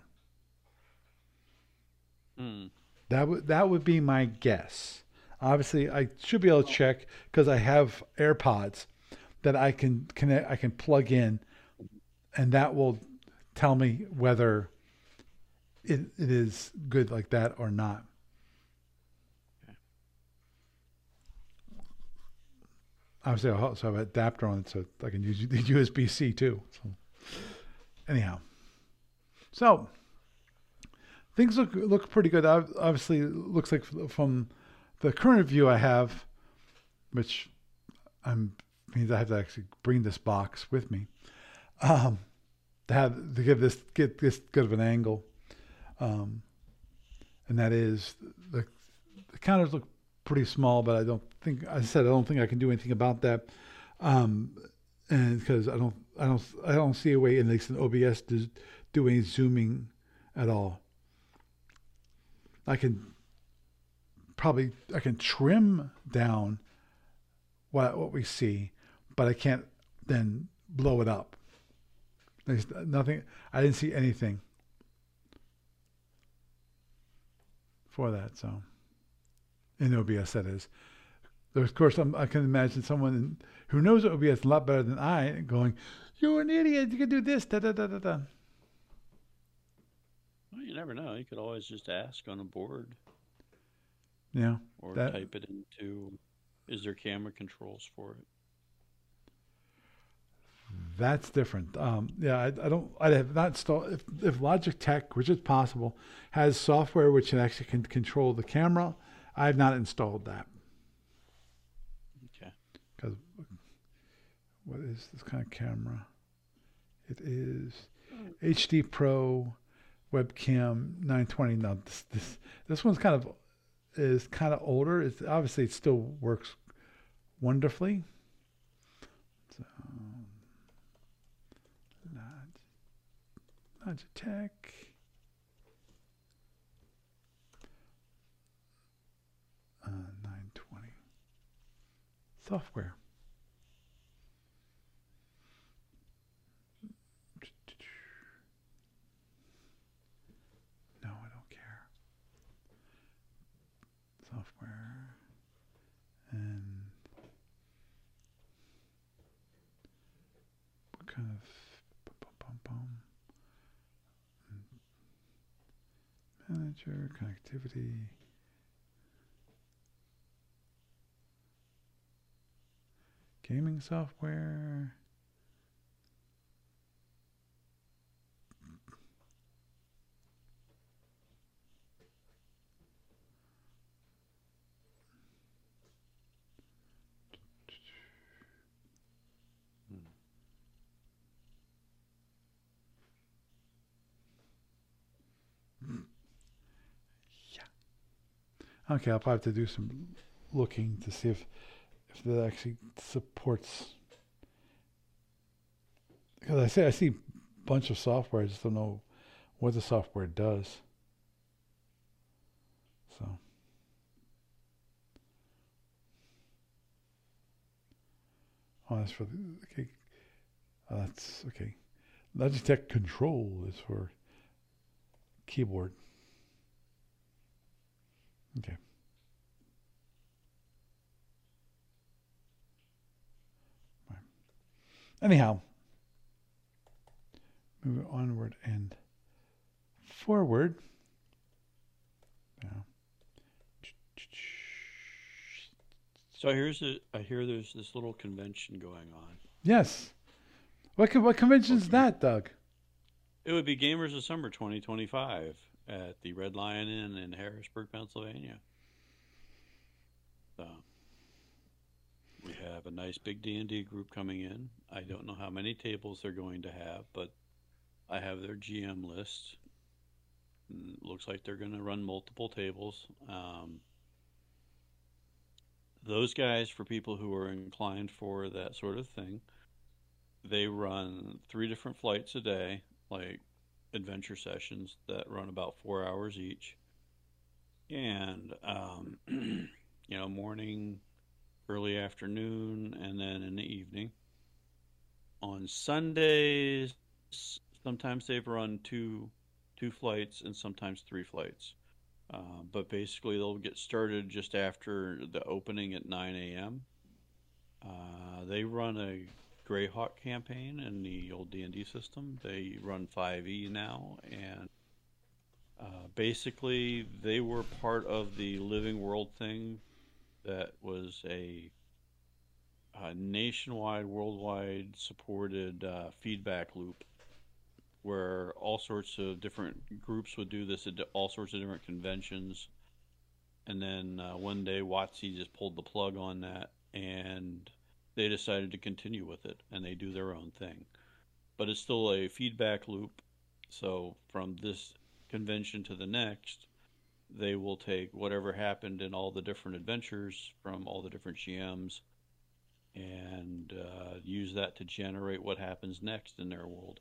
Hmm. That would that would be my guess. Obviously, I should be able to check because I have AirPods that I can connect, I can plug in, and that will tell me whether it, it is good like that or not. Obviously, I also have an adapter on it, so I can use the U S B C too. So, anyhow, so things look look pretty good. Ob- Obviously, it looks like from the current view I have, which I'm means I have to actually bring this box with me, um, to have to give this get this good of an angle, um, and that is the the counters look pretty small, but I don't think, as I said, I don't think I can do anything about that, um, and because I don't I don't I don't see a way, at least in O B S, to do any zooming at all. I can probably I can trim down what what we see, but I can't then blow it up. There's nothing. I didn't see anything for that. So in O B S, that is. There's, of course, I'm, I can imagine someone who knows O B S a lot better than I going, "You're an idiot. You can do this." Da da da da da. Well, you never know. You could always just ask on a board Yeah, or that type it into. Is there camera controls for it? that's different. Um, yeah, I, I don't. I have not installed. If, if Logitech, which is possible, has software which can actually can control the camera, I have not installed that. Okay. Because what is this kind of camera? It is H D Pro webcam nine twenty. Now this this this one's kind of is kind of older. It's obviously it still works wonderfully. So, Logitech. Uh, nine twenty. Software. No, I don't care. Software. And what kind of bum, bum, bum, manager, connectivity. Gaming software. Okay, I'll probably have to do some looking to see if if that actually supports. Because I say I see a bunch of software, I just don't know what the software does. So, oh, that's for the okay. Oh, that's okay. Logitech Control is for keyboard. Okay. Right. Anyhow, moving onward and forward. Now, So here's a, I hear there's this little convention going on. Yes. What con- what convention is that, Doug? It would be Gamers of Summer twenty twenty-five at the Red Lion Inn in Harrisburg, Pennsylvania. So we have a nice big D and D group coming in. I don't know how many tables they're going to have, but I have their G M list. It looks like they're going to run multiple tables. Um, those guys, for people who are inclined for that sort of thing, they run three different flights a day, like adventure sessions that run about four hours each. And, um, you know, morning, early afternoon, and then in the evening. On Sundays, sometimes they've run two two flights and sometimes three flights. Uh, but basically, they'll get started just after the opening at nine a.m. Uh, they run a Greyhawk campaign in the old D and D system. They run five E now, and uh, basically, they were part of the Living World thing that was a, a nationwide, worldwide supported uh, feedback loop where all sorts of different groups would do this at all sorts of different conventions. And then uh, one day, WotC just pulled the plug on that, and they decided to continue with it, and they do their own thing. But it's still a feedback loop. So from this convention to the next, they will take whatever happened in all the different adventures from all the different G Ms and uh, use that to generate what happens next in their world.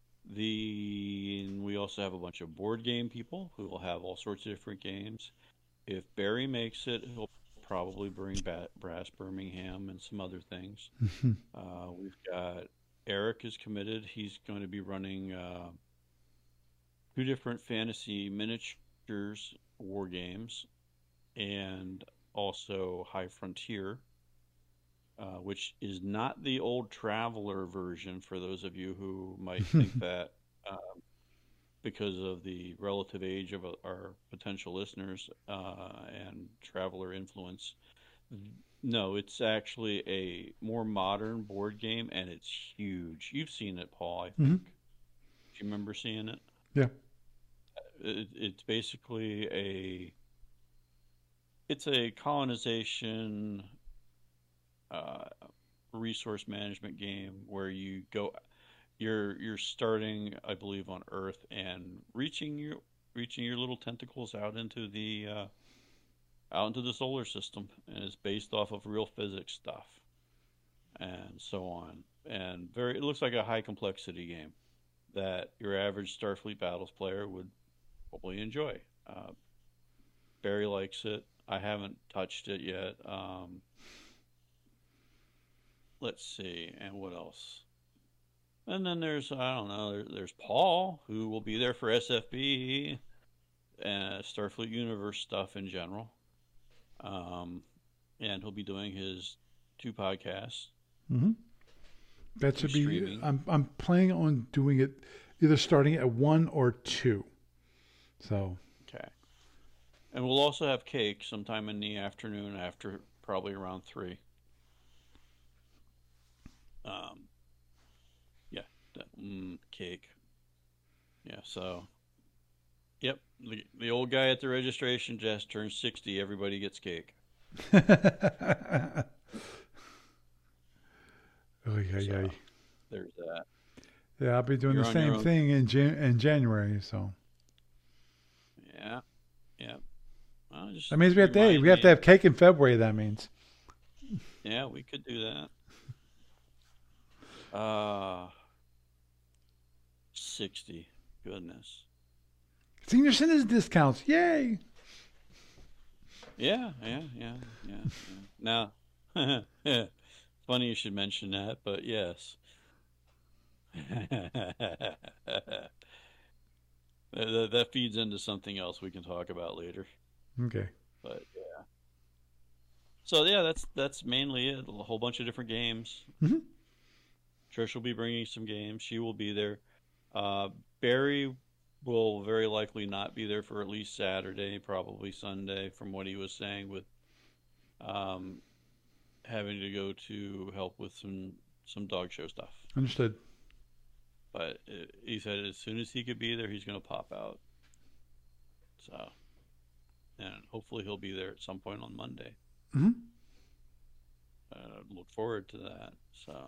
The we also have a bunch of board game people who will have all sorts of different games. If Barry makes it, he'll probably bring ba- Brass Birmingham and some other things. uh, we've got Eric is committed. He's going to be running uh, two different fantasy miniatures war games and also High Frontier, uh, which is not the old Traveler version for those of you who might think that um, because of the relative age of our potential listeners uh, and Traveler influence. No, it's actually a more modern board game, and it's huge. You've seen it, Paul, I think. Mm-hmm. Do you remember seeing it? Yeah. It, it's basically a it's a colonization uh, resource management game where you go you're you're starting, I believe, on Earth and reaching your reaching your little tentacles out into the uh, out into the solar system, and it's based off of real physics stuff and so on. And very it looks like a high complexity game that your average Starfleet Battles player would probably enjoy. Uh, Barry likes it. I haven't touched it yet. Um, let's see, and what else? And then there's, I don't know, there, there's Paul, who will be there for S F B and Starfleet Universe stuff in general. Um, and he'll be doing his two podcasts. Mm-hmm. That should be, streaming. I'm, I'm planning on doing it either starting at one or two. So. Okay. And we'll also have cake sometime in the afternoon after probably around three. Um, yeah, that, mm, cake. Yeah, so, yep, the, the old guy at the registration desk turns sixty. Everybody gets cake. oh, yeah, So, yeah. there's that. Yeah, I'll be doing You're the on same your own. thing in Jan- in January. So Yeah, yeah. Well, just that means we have to remind we have me. to have cake in February. That means. Yeah, we could do that. Uh, sixty. Goodness. Senior citizen discounts. Yay! Yeah, yeah, yeah, yeah. yeah. Now, funny you should mention that, but yes. that, that, that feeds into something else we can talk about later. Okay. But yeah. So yeah, that's that's mainly it. A whole bunch of different games. Mm-hmm. Trish will be bringing some games. She will be there. Uh, Barry will very likely not be there for at least Saturday, probably Sunday, from what he was saying. With um, having to go to help with some some dog show stuff. Understood. But uh, he said as soon as he could be there, he's going to pop out. So, and hopefully he'll be there at some point on Monday. Mm-hmm. Uh, look forward to that. So,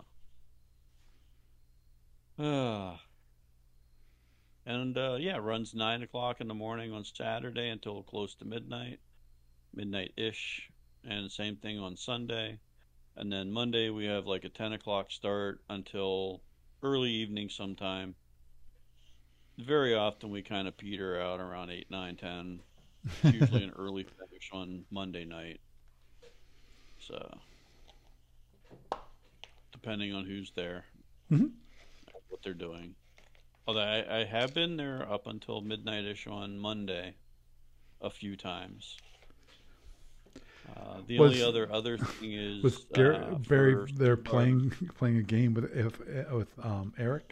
uh, and uh, yeah, runs nine o'clock in the morning on Saturday until close to midnight, midnight ish, and same thing on Sunday. And then Monday we have like a ten o'clock start until early evening sometime. Very often we kind of peter out around eight, nine, ten. It's usually an early finish on Monday night. So, depending on who's there, mm-hmm. what they're doing. Although I, I have been there up until midnight-ish on Monday a few times. Uh, the was, only other other thing is was Barry, uh, Barry they're playing playing a game with with um, Eric.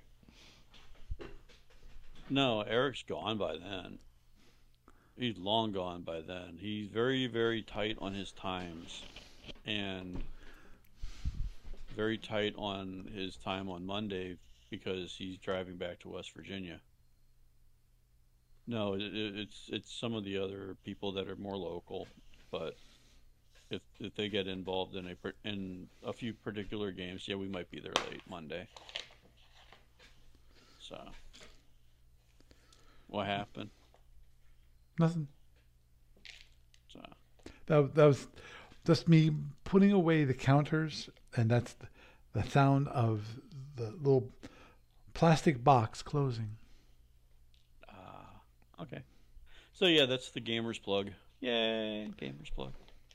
No, Eric's gone by then. He's long gone by then. He's very very tight on his times, and very tight on his time on Monday because he's driving back to West Virginia. No, it, it's it's some of the other people that are more local, but. If if they get involved in a in a few particular games, yeah, we might be there late Monday. So, what happened? Nothing. So that that was just me putting away the counters, and that's the, the sound of the little plastic box closing. Ah, uh, okay. So yeah, that's the Gamers Plug. Yay, Gamers Plug.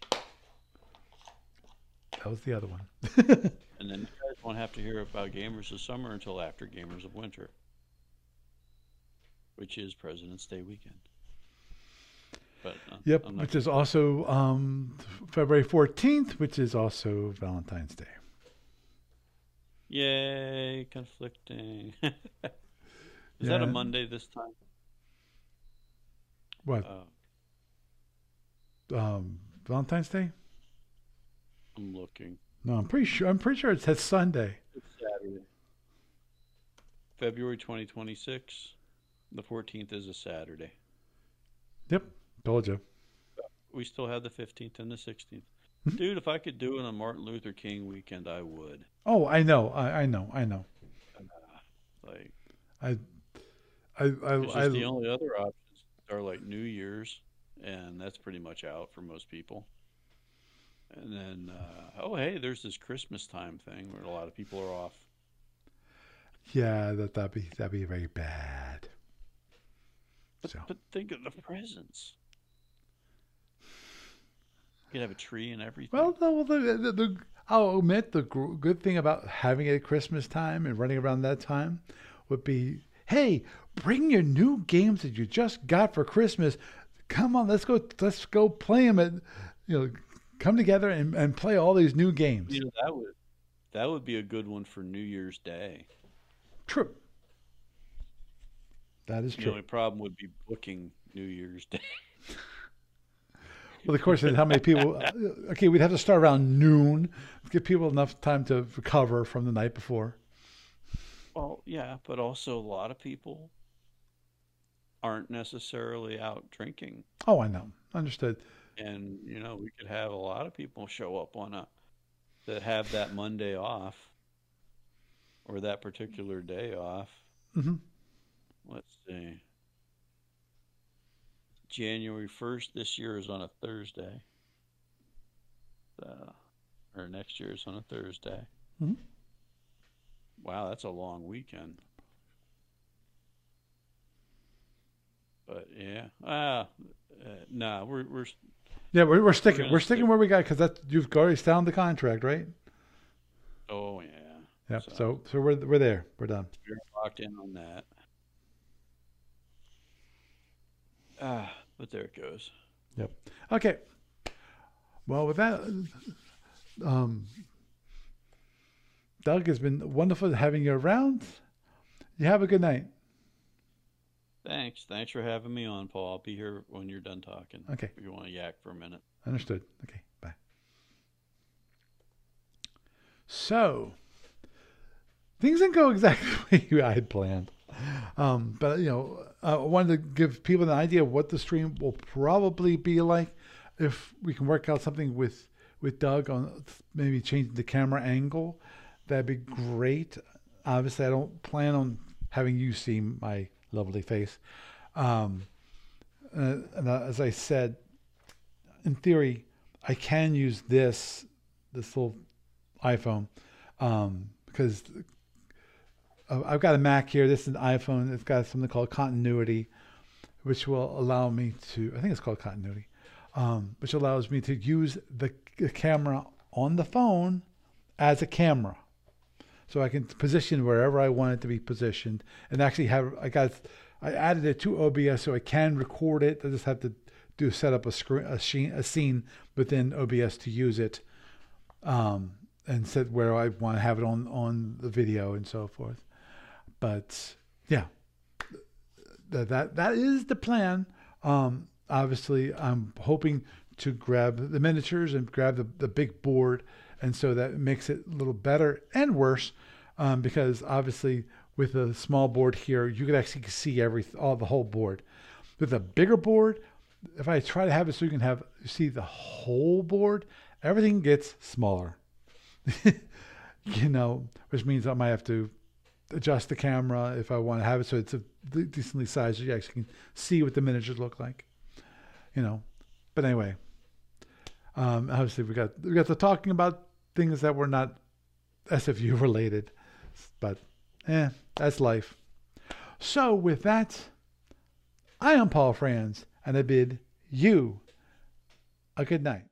That was the other one. And then you guys won't have to hear about Gamers of Summer until after Gamers of Winter, which is President's Day weekend. But uh, yep, which is also um, February fourteenth, which is also Valentine's Day. Yay, conflicting. Is yeah. that a Monday this time? What? Uh, um, Valentine's Day? I'm looking. No, I'm pretty sure. I'm pretty sure it says Sunday. It's Saturday. February twenty twenty-six. The fourteenth is a Saturday. Yep, told you. We still have the fifteenth and the sixteenth. Dude, if I could do it on Martin Luther King weekend, I would. Oh, I know. I, I know. I know. Uh, like, I, I, I, it's just I the only other options are like New Year's, and that's pretty much out for most people. And then, uh, oh, hey, there's this Christmas time thing where a lot of people are off. Yeah, that that'd be that'd be very bad. But, so. but think of the presents. You could have a tree and everything. Well, the, the, the, the, I'll admit the gr- good thing about having it at Christmas time and running around that time would be, hey, bring your new games that you just got for Christmas. Come on, let's go. Let's go play them at, you know. Come together and, and play all these new games. You know, that would that would be a good one for New Year's Day. True. That is true. The only problem would be booking New Year's Day. Well, the question is how many people. Okay, we'd have to start around noon. Give people enough time to recover from the night before. Well, yeah, but also a lot of people aren't necessarily out drinking. Oh, I know. Understood. And, you know, we could have a lot of people show up on a, that have that Monday off or that particular day off. Mm-hmm. Let's see. January first this year is on a Thursday. Uh, or next year is on a Thursday. Mm-hmm. Wow, that's a long weekend. But, yeah. Ah, uh, nah, we're... we're Yeah, we're we're sticking we're, we're sticking stick. where we got because that you've already signed the contract, right? Oh yeah. Yep. So so, so we're we're there. We're done. We're locked in on that. Ah, but there it goes. Yep. Okay. Well, with that, um, Doug, it's been wonderful having you around. You have a good night. Thanks. Thanks for having me on, Paul. I'll be here when you're done talking. Okay. If you want to yak for a minute. Understood. Okay. Bye. So things didn't go exactly the way I had planned. Um, but, you know, I wanted to give people an idea of what the stream will probably be like. If we can work out something with, with Doug on maybe changing the camera angle, that'd be great. Obviously, I don't plan on having you see my lovely face. Um, and, and as I said, in theory, I can use this, this little iPhone, um, because I've got a Mac here. This is an iPhone. It's got something called Continuity, which will allow me to, I think it's called Continuity, um, which allows me to use the, the camera on the phone as a camera. So I can position wherever I want it to be positioned, and actually have, I got, I added it to O B S so I can record it. I just have to do set up a screen, a, scene, a scene within O B S to use it, um, and set where I want to have it on, on the video and so forth. But yeah, that, that, that is the plan. Um, obviously I'm hoping to grab the miniatures and grab the, the big board. And so that makes it a little better and worse, um, because obviously with a small board here, you can actually see every, all the whole board. With a bigger board, if I try to have it so you can have, see the whole board, everything gets smaller, you know, which means I might have to adjust the camera if I want to have it so it's a decently sized so you actually can see what the miniatures look like, you know. But anyway, um, obviously we got we got to talking about things that were not S F U related, but eh, that's life. So with that, I am Paul Franz, and I bid you a good night.